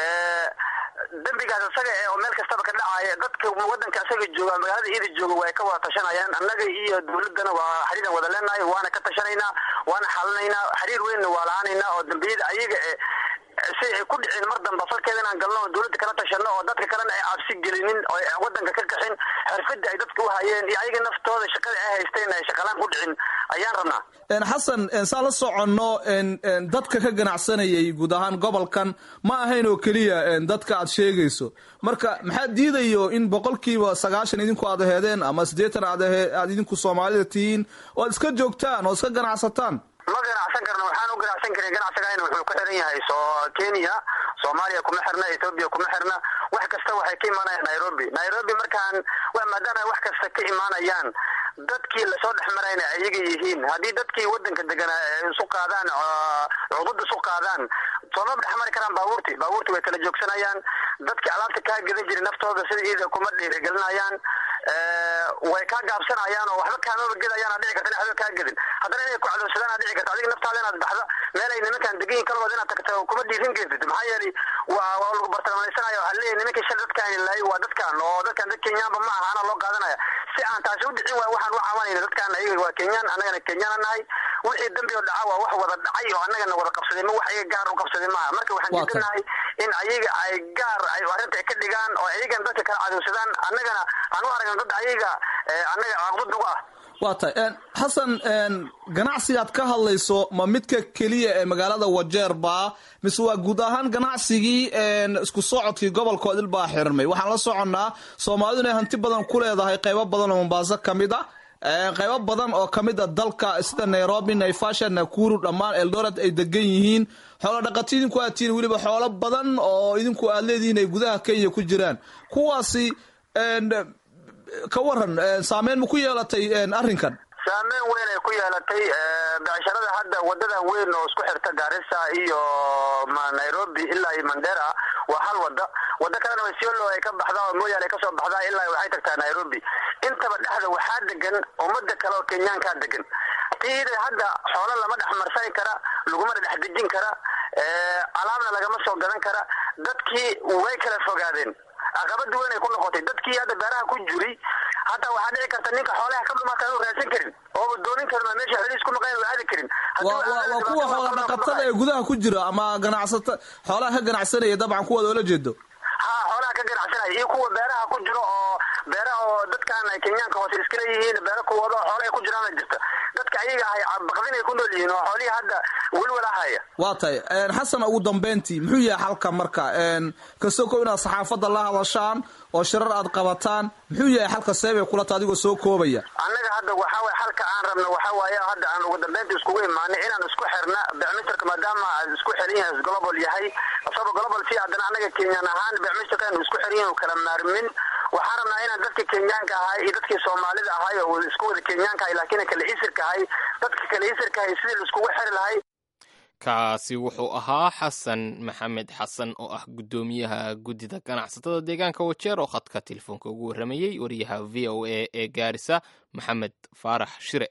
dambigaas asaga oo meel kasta ka dhacaya dadka wadanka asaga jooga magaalada iida jooga way ka wada tashanayaan annaga iyo dawladana waa xiriir wada leenahay waana ka tashanaynaa waana xalinaynaa xiriir weyn waa la'aanaynaa oo dambiyada ayaga si ay ku dhicin mar dambe falkeeda inaan galno dawladda kala tashano oo dadka kalena ay cabsi gelinin oo wadanka ka qaxin xirfadda ay dadku u hayeen iyo ayaga naftooda shaqada ay haysteen ay shaqalaan ku dhicin ayaan rabnaa xasan saa la soconno dadka ka ganacsanayay guud ahaan gobolkan ma ahayn oo keliya dadka aad sheegayso marka maxaa diidayo in 90% idinku aad heedeen ama 80 aad idinku Soomaalida tihiin oo iska joogtaan oo iska ganacsataan ma ganacsan karno waxaan u ganacsan karin ganacsigaayna wuxuu ku xiran yahay Kenya Soomaaliya kuma xirna Ethiopia kuma xirna wax kasta waxay ka imaanayaan Nairobi markaan maadaama wax kasta ka imaanayaan dadkii la soo dhaxmarayna ayaga yihiin hadii dadkii wadanka degan isu qaadaan cudud isu qaadaan soo dhaxmar karaan baabuurti way kala joogsanayaan dadkii alaabta ka gadan jiray naftooda sida iida kuma dhiirigelinayaan way ka gaabsanayaan oo waxba kaama gadayaan dhici karta inay ka gadin haddana inay ku cadowsadaan dhici karta adiga naftaada inaad baxdo meel ay nimankan degan kalooda inaad tagto kuma dhiirin kartid maxaa yeelay waa lagu bartilmaameysanayo waxa leeyahay nimanka shal dadkaan ilaahay waa dadkaan oo dadkan dad Kenyaanba ma aha ana loo qaadanaya si aan taasi u dhicin waxaan u caawanayna dadkaan ayaga waa Kenyaan anagana Kenyaan nahay wixii dambi oo dhaca waa wax wada dhacay oo anagana wada qabsaday ma wax ayaga gaar u qabsaday ma marka waxaan diidanahay in ayaga ay gaar ay arinta ka dhigaan oo ayaga dadka kala cadowsadaan anagana aan u aragno dad ayaga anaga caqabad ugu ah waata xasan ganacsigaad ka hadlayso ma midka kaliya ee magaalada Wajeer baa mise waa guud ahaan ganacsigii isku socodkii gobolkooda ilbaa xirmay waxaan la soconnaa Soomaalidu inay hanti badan ku leedahay qaybo badan oo Mombasa kamid ah qaybo badan oo kamid ah dalka sida Nairobi, Naivasha, Nakuru dhammaan Eldoret ay degan yihiin xoolo dhaqatiin ku aatiin waliba xoolo badan oo idinku aad leedihiin ay gudaha Kenya ku jiraan kuwaasi ka waran saameyn ma ku yeelatay arrinkan saameyn weyn ay ku yeelatay becsharada hadda wadadan weyn oo isku xirta Garissa iyo Nairobi ilaa iyo Mandera waa hal wada kalena way Isiolo ay ka baxdaa oo Moyale ay ka soo baxdaa ilaa waxay tagtaa Nairobi intaba dhexda waxaa degan umada kale oo Kenyaanka degan tiida hadda xoolo lama dhaxmarsan kara laguma dhex dejin kara alaabna lagama soo gadan kara dadkii way kala fogaadeen aqabad weyn ay ku noqotay dadkii hadda beeraha ku jiray hatta waxaa dhici karta ninka xoolaha ka dhumaata inuu raadsan karin oo doonin karna meesha xiriis ku maqan aadi karin waa kuwa xoolo dhaqatada ee gudaha ku jira ama ganacsata xoolaha ka ganacsanaya dabcan kuwa loola jeedo xoolaha ka ganacsanaya iyo kuwa beeraha ku jiro oo beeraha oo dadkan Kenyaanka hoos iska leeyihiin beeraha kuwada xoolaha ku jiraan jirta dadka ayaga ay baqdin ay ku nool yihiin oo xoolaha hadda walwalahaya waa tay Xasan ugu dambeyntii muxuu yahay halka marka kasoo ko inaad saxaafada la hadashaan oo shirar aad qabataan muxuu yahay halka seebay kula taadigo soo koobaya annaga hadda waxa way halka aan rabno waxa waaye hadda aan ugu dambeyntii isku imaanay inaan isku xirna bacmisharka maadaama aan isku xirin yahay global yahay sabab global si hadana annaga Kenyan ahaan bacmisharka aan isku xirin oo kala maarmin waxaan rabnaa inaan dadka Kenyaanka ahay iyo dadka Soomaalida ahay oo isku wada Kenyaanka ay laakiin kala isirka ahay dadka kala isirka ay sidii isku xiri lahay kaasi wuxuu ahaa xasan maxamed xasan oo ah guddoomiyaha guddida ganacsatada deegaanka Wajeer oo khadka telefoonka ugu waramayay wariyaha VOA ee Garissa Maxamed Faarax Shire.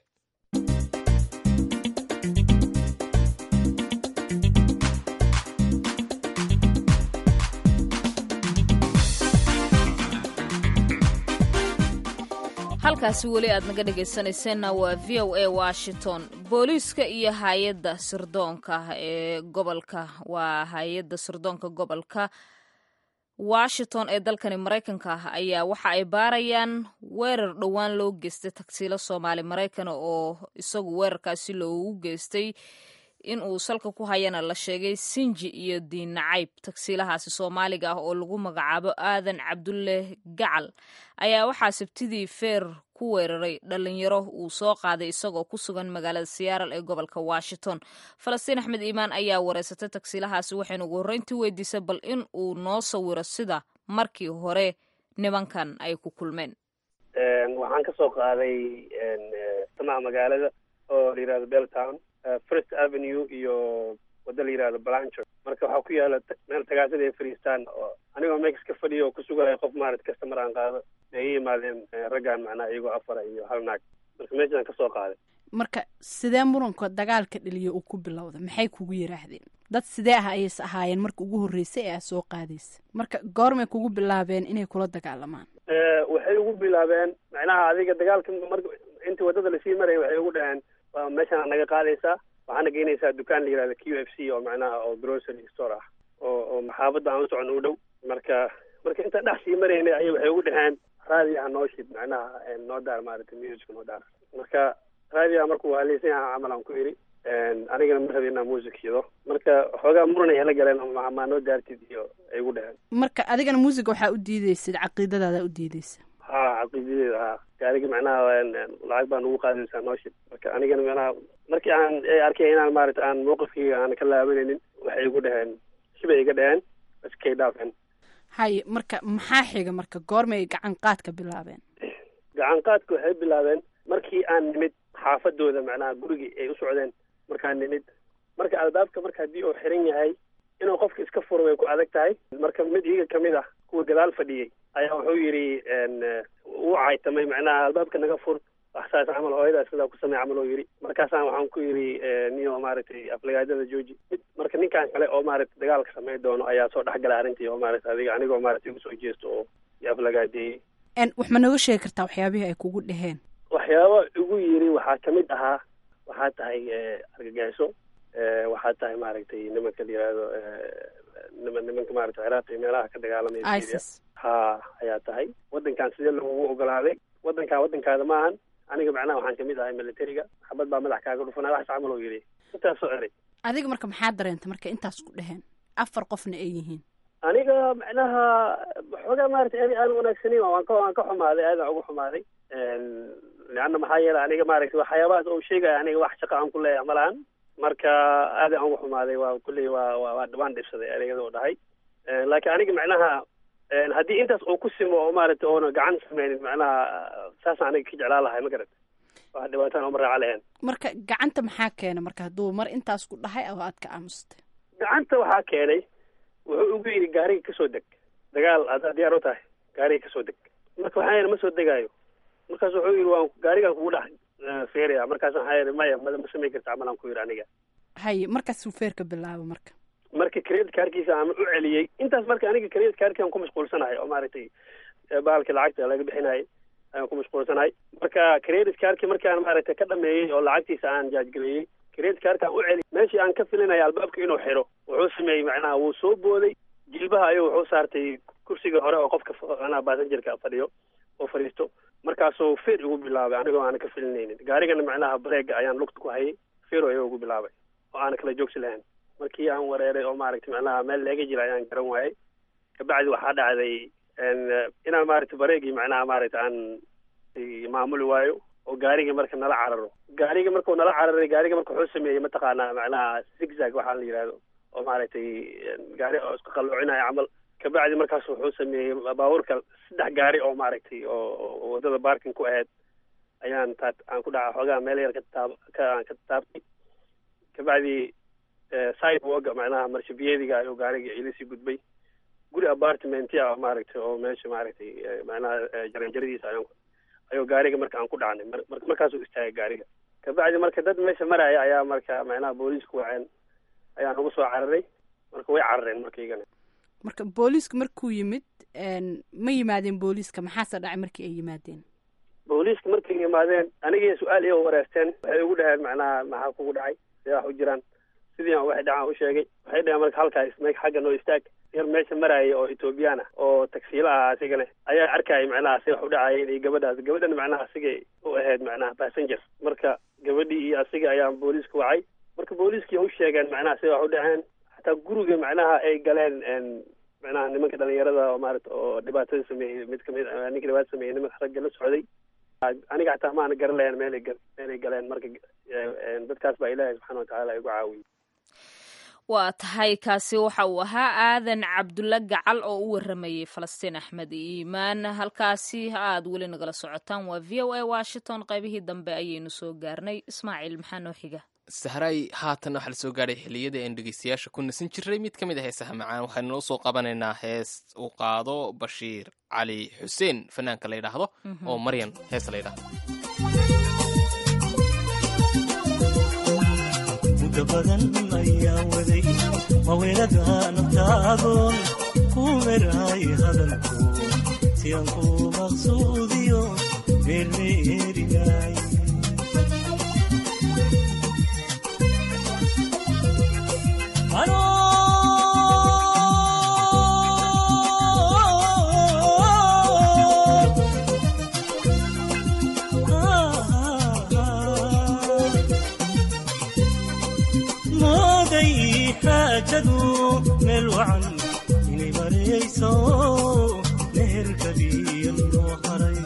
halkaasi weli aad naga dhegaysanayseena waa VOA Washington. booliiska iyo hay'adda sirdoonka ee gobolka waa hay'adda sirdoonka gobolka Washington ee dalkani Mareykanka ayaa waxa ay baarayaan weerar dhowaan loo geystay taksiilo Soomaali Mareykan oo isagu weerarkaasi loogu geystay in uu salka ku hayana la sheegay Sinji iyo Diin Nacayb taksiilahaasi Soomaaliga ah oo lagu magacaabo Aadan Cabdulle Gacal ayaa waxaa sabtidii feer ku weeraray dhalinyaro uu soo qaaday isagoo ku sugan magaalada Seattle ee gobolka Washington. Falastiin Axmed Iimaan ayaa wareysatay taksiilahaasi waxayna ugu horreyntii weydiisay bal in uu noo sawiro sida markii hore nimankan ay ku kulmeen. waxaan ka soo qaaday samaha magaalada oo la yiraahdo Belltown First Avenue iyo wada la yiraahdo Blanchard marka waxa ku yaala meel tagaasada ee Freestan oo anigoo Mex ka fadhiyo oo ku sugan qof maarid customer aan qaado ay yimaadeen ragaan macnaa iyagoo afar iyo hal naag marka meeshaan ka soo qaaday marka sidee muranka dagaalka dhaliyo uu ku bilowday maxay kugu yiraahdeen dad sidee ah ay ahaayeen markii ugu horeysay ee soo qaadaysa marka goormay kugu bilaabeen inay kula dagaalamaan waxay ugu bilaabeen macnaha adiga dagaalka marka inta wadada la sii maray waxay ugu dhaheen meeshaan naga qaadaysaa waxaana geynaysaa dukaan la yiraahdo QFC oo macnaha oo grocery store ah oo maxaabada aan u socon u dhow marka inta dhax sii mareynay ayay waxay ugu dhaheen raadiyaha noo shid macnaha noo daar maaragtay music noo daar marka raadiyaha markuu haleysan yahay camal aan ku iri anigana ma rabin inaan music shido marka xoogaa muran ay la galeen ma noo daartid iyo ay ugu dhaheen marka adigana music waxaa u diidaysid caqiidadaada u diidaysa caqiidadeeda gaariga macnaha lacag baan ugu qaadaysaa noo shid marka anigana macnaha markii aan arkay inaan maaragtay aan mowqifkayga aan ka laabanaynin waxay igu dhaheen shibay iga dhaheen iskay dhaafeen haye marka maxaa xiga marka goormay gacan qaadka bilaabeen gacan qaadka waxay bilaabeen markii aan nimid xaafadooda macnaha gurigii ay u socdeen markaan nimid marka albaabka marka haddii uu xiran yahay inuu qofka iska furo way ku adag tahay marka mid iyaga kamid ah kuwa gadaal fadhiyey ayaa wuxuu yidhi uu caytamay macnaha albaabka naga fur waxsaas camal hooyadaas sidaa ku samey camal oo yidhi markaasaan waxaan ku yidhi niyo maaragtay aflagaadada jooji marka ninkan kale oo maaragtay dagaalka samey doono ayaa soo dhexgalay arrintii oo maaragtay adiga anigoo maaragtay igu soo jeesto oo iyo aflagaadeeyey wax ma nooga sheegi kartaa waxyaabihii ay kugu dheheen waxyaaba igu yidhi waxaa kamid ahaa waxaa tahay argagaxo waxaa tahay maaragtay nimanka la yiraahdo nimanka maaragtay Ciraaq iyo meelaha ka dagaalamaya ISIS ayaa tahay wadankan sidee lagu ogolaaday wadankaada maahan aniga macnaha waxaan kamid ahay militariga xabad baa madax kaaga dhufanay wax camal oo yiri intaas soo eray adiga marka maxaa dareentay marka intaas ku dheheen afar qofna ay yihiin aniga macnaha xogaa maaragtay aan wanaagsanin waan ka xumaaday aad ugu xumaaday laana maxaa yeelay aniga maaragtay waxyaabahaas oo sheegay aniga wax shaqo aan ku leeyahay malahan marka aad aan ugu xumaaday waa kulli waan dhibsaday ereyadoo dhahay laakiin aniga macnaha haddii intaas uu ku simo oo maaragtay oona gacan sameynin macnaha saas aniga ka jeclaan lahay ma garat wax dhibaataan uma raaca lahayn. marka gacanta maxaa keena marka hadduu mar intaas ku dhahay oo aad ka aamustay? gacanta waxaa keenay wuxuu ugu yidhi gaariga kasoo deg, dagaal aad diyaar u tahay, gaariga kasoo deg. marka waxaan yidhi ma soo degaayo. markaas wuxuu yidhi waan gaarigaan kugu dhex feeraya. markaas waxaan yidhi maya ma samayn karta camalaan ku yidhi aniga. haye markaasuu feerka bilaabo marka credit kaarkiisa aan u celiyey intaas. marka aniga credit kaarkii aan ku mashquulsanahay oo maaragtay bahalka lacagta laga bixinahay ayaan ku mashquulsanahay. marka credit kaarkii markii aan maaragtay ka dhameeyey oo lacagtiisa aan jaajgareeyey, credit kaarkaan u celi meeshii aan ka filinaya albaabka inuu xiro, wuxuu sameeyey macnaha wuu soo booday jilbaha ayuu wuxuu saartay kursiga hore oo qofka baasanjarka fadhiyo oo fadhiisto. markaasuu feer igu bilaabay anigoo aanan ka filinaynin. gaarigana macnaha bareega ayaan lugta ku hayay, feero ayuu igu bilaabay oo aanan kala joogsi lahayn. markii aan wareeray oo maaragtay macnaha meel leega jira ayaan garan waayay. kabacdi waxaa dhacday inaan maaragtay bareegii macnaha maaragtay aan maamuli waayo oo gaarigii marka nala cararo. gaariga markuu nala cararay, gaariga marka wuxuu sameeyey mataqaanaa macnaha zigzag waxaa la yidhahdo oo maaragtay gaari oo isku qalloocinayo camal. kabacdi markaas wuxuu sameeyey baabuurka 3 gaari oo maaragtay oo wadada baarkin ku ahayd ayaan aan ku dhaca xoogaa meel yar ka taabtay. kabacdi sidewalk macnaha marshabiyeediga ayuu gaariga ilisii gudbay. guri apartmentia maaragtay oo meesha maaragtay macnaha jaranjaradiisa ayuu gaariga marka aan ku dhacnay. markaasuu istaagay gaariga. kabacdi marka dad meesha maraya ayaa marka macnaha booliisku waceen ayaa nagu soo cararay. marka way carareen markaygana. marka booliiska markuu yimid ma yimaadeen booliiska? maxaase dhacay markii ay yimaadeen? booliiska markay yimaadeen anigii su-aal iyo wareysteen. waxay ugu dhaheen macnaha maxaa kugu dhacay, see wax u jiraan. sidii aan waxay dhacaan u sheegay. waxay dhaheen marka halkaas xagga noo istaag. yar meesha maraya oo Ethiopian ah oo taksiila ah asigana ayaa arkayay macnaha si wax u dhacay iyo gabadhan macnaha asigay u ahayd macnaha passenger. marka gabadhii iyo asiga ayaa booliiska wacay. marka booliiskii u sheegeen macnaha si wax u dhaceen. hataa guriga macnaha ay galeen macnaha nimanka dhalinyarada oo maaragtay oo dhibaatada sameeyey, mid kamid ninka dhibaatada sameeyey nimanka ragga la socday. aniga hataa maana garan lahayn meelay galeen. marka dadkaas baa ilaahay subxaana watacaala igu caawiyey. waa tahay kaasi waxa uu ahaa aadan cabdulla gacal oo u waramayey falastiin axmed iimaan. halkaasi aad weli nagala socotaan waa v o a washington. qaybihii dambe ayaynu soo gaarnay. ismaaciil maxaa noo xiga? sahray haatan waxaa la soo gaadhay xilliyadii aan dhegeystayaasha ku nasin jiray. mid ka mid a heesaha macaan waxaynu noo soo qabanaynaa hees uu qaado bashiir cali xuseen fanaanka la yidhaahdo oo maryan hees la yidhahdo. muddo badan ayaa waday maweelada naftaagoon ku meraay hadalku si aan ku maqsuudiyo meermeerinay. mooday xaajadu meel wacan inay marayso meherkadiya loo haray.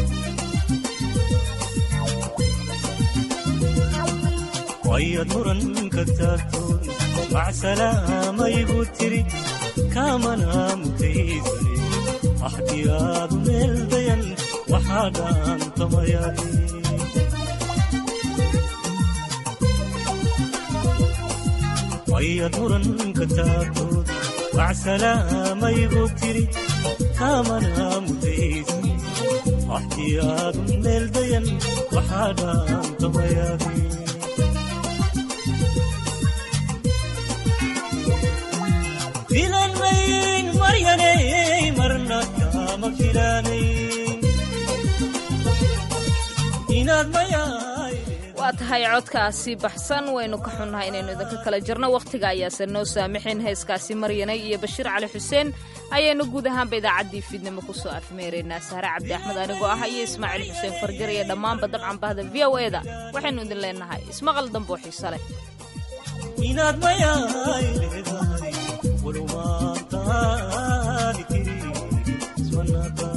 wayad muranka taagtoon macsalaamayigu tiri kaamana mutaysane axdiyaadu meel dayan waxaa dhaantamayaahi. wayad muranka taagtoon macsalaamayigu tiri kaamana mutaysane axdiyaadu meel dayan waxaa dhaantamayaahi. filan mayn maryanay marna kama filanayn inaad mayaay. waa tahay codkaasi baxsan. waynu ka xunnahay inaynu idinka kala jirno. wakhtiga ayaase noo saamixin. heeskaasi maryanay iyo bashiir cali xuseen ayaynu guud ahaanba idaacaddii fiidnimo ku soo afmeeraynaa. sahre cabdi axmed anigoo ah iyo ismaaciil xuseen farjar iyo dhammaanba dabcan bahda v o e da waxaynu idin leenahay ismaqal dambe oo xiiso leh. inaad mayaay leedahay walumaantaadi tiri iswanaka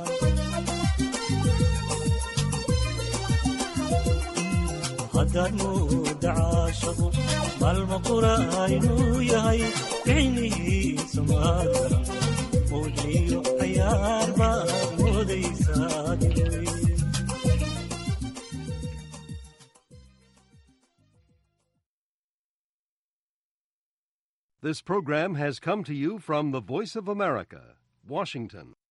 haddaad mooda caashaqo maalma qura inuu yahay ficnihiisa maadara mawjiyo cayaar baad moodaysaa This program has come to you from the Voice of America, Washington.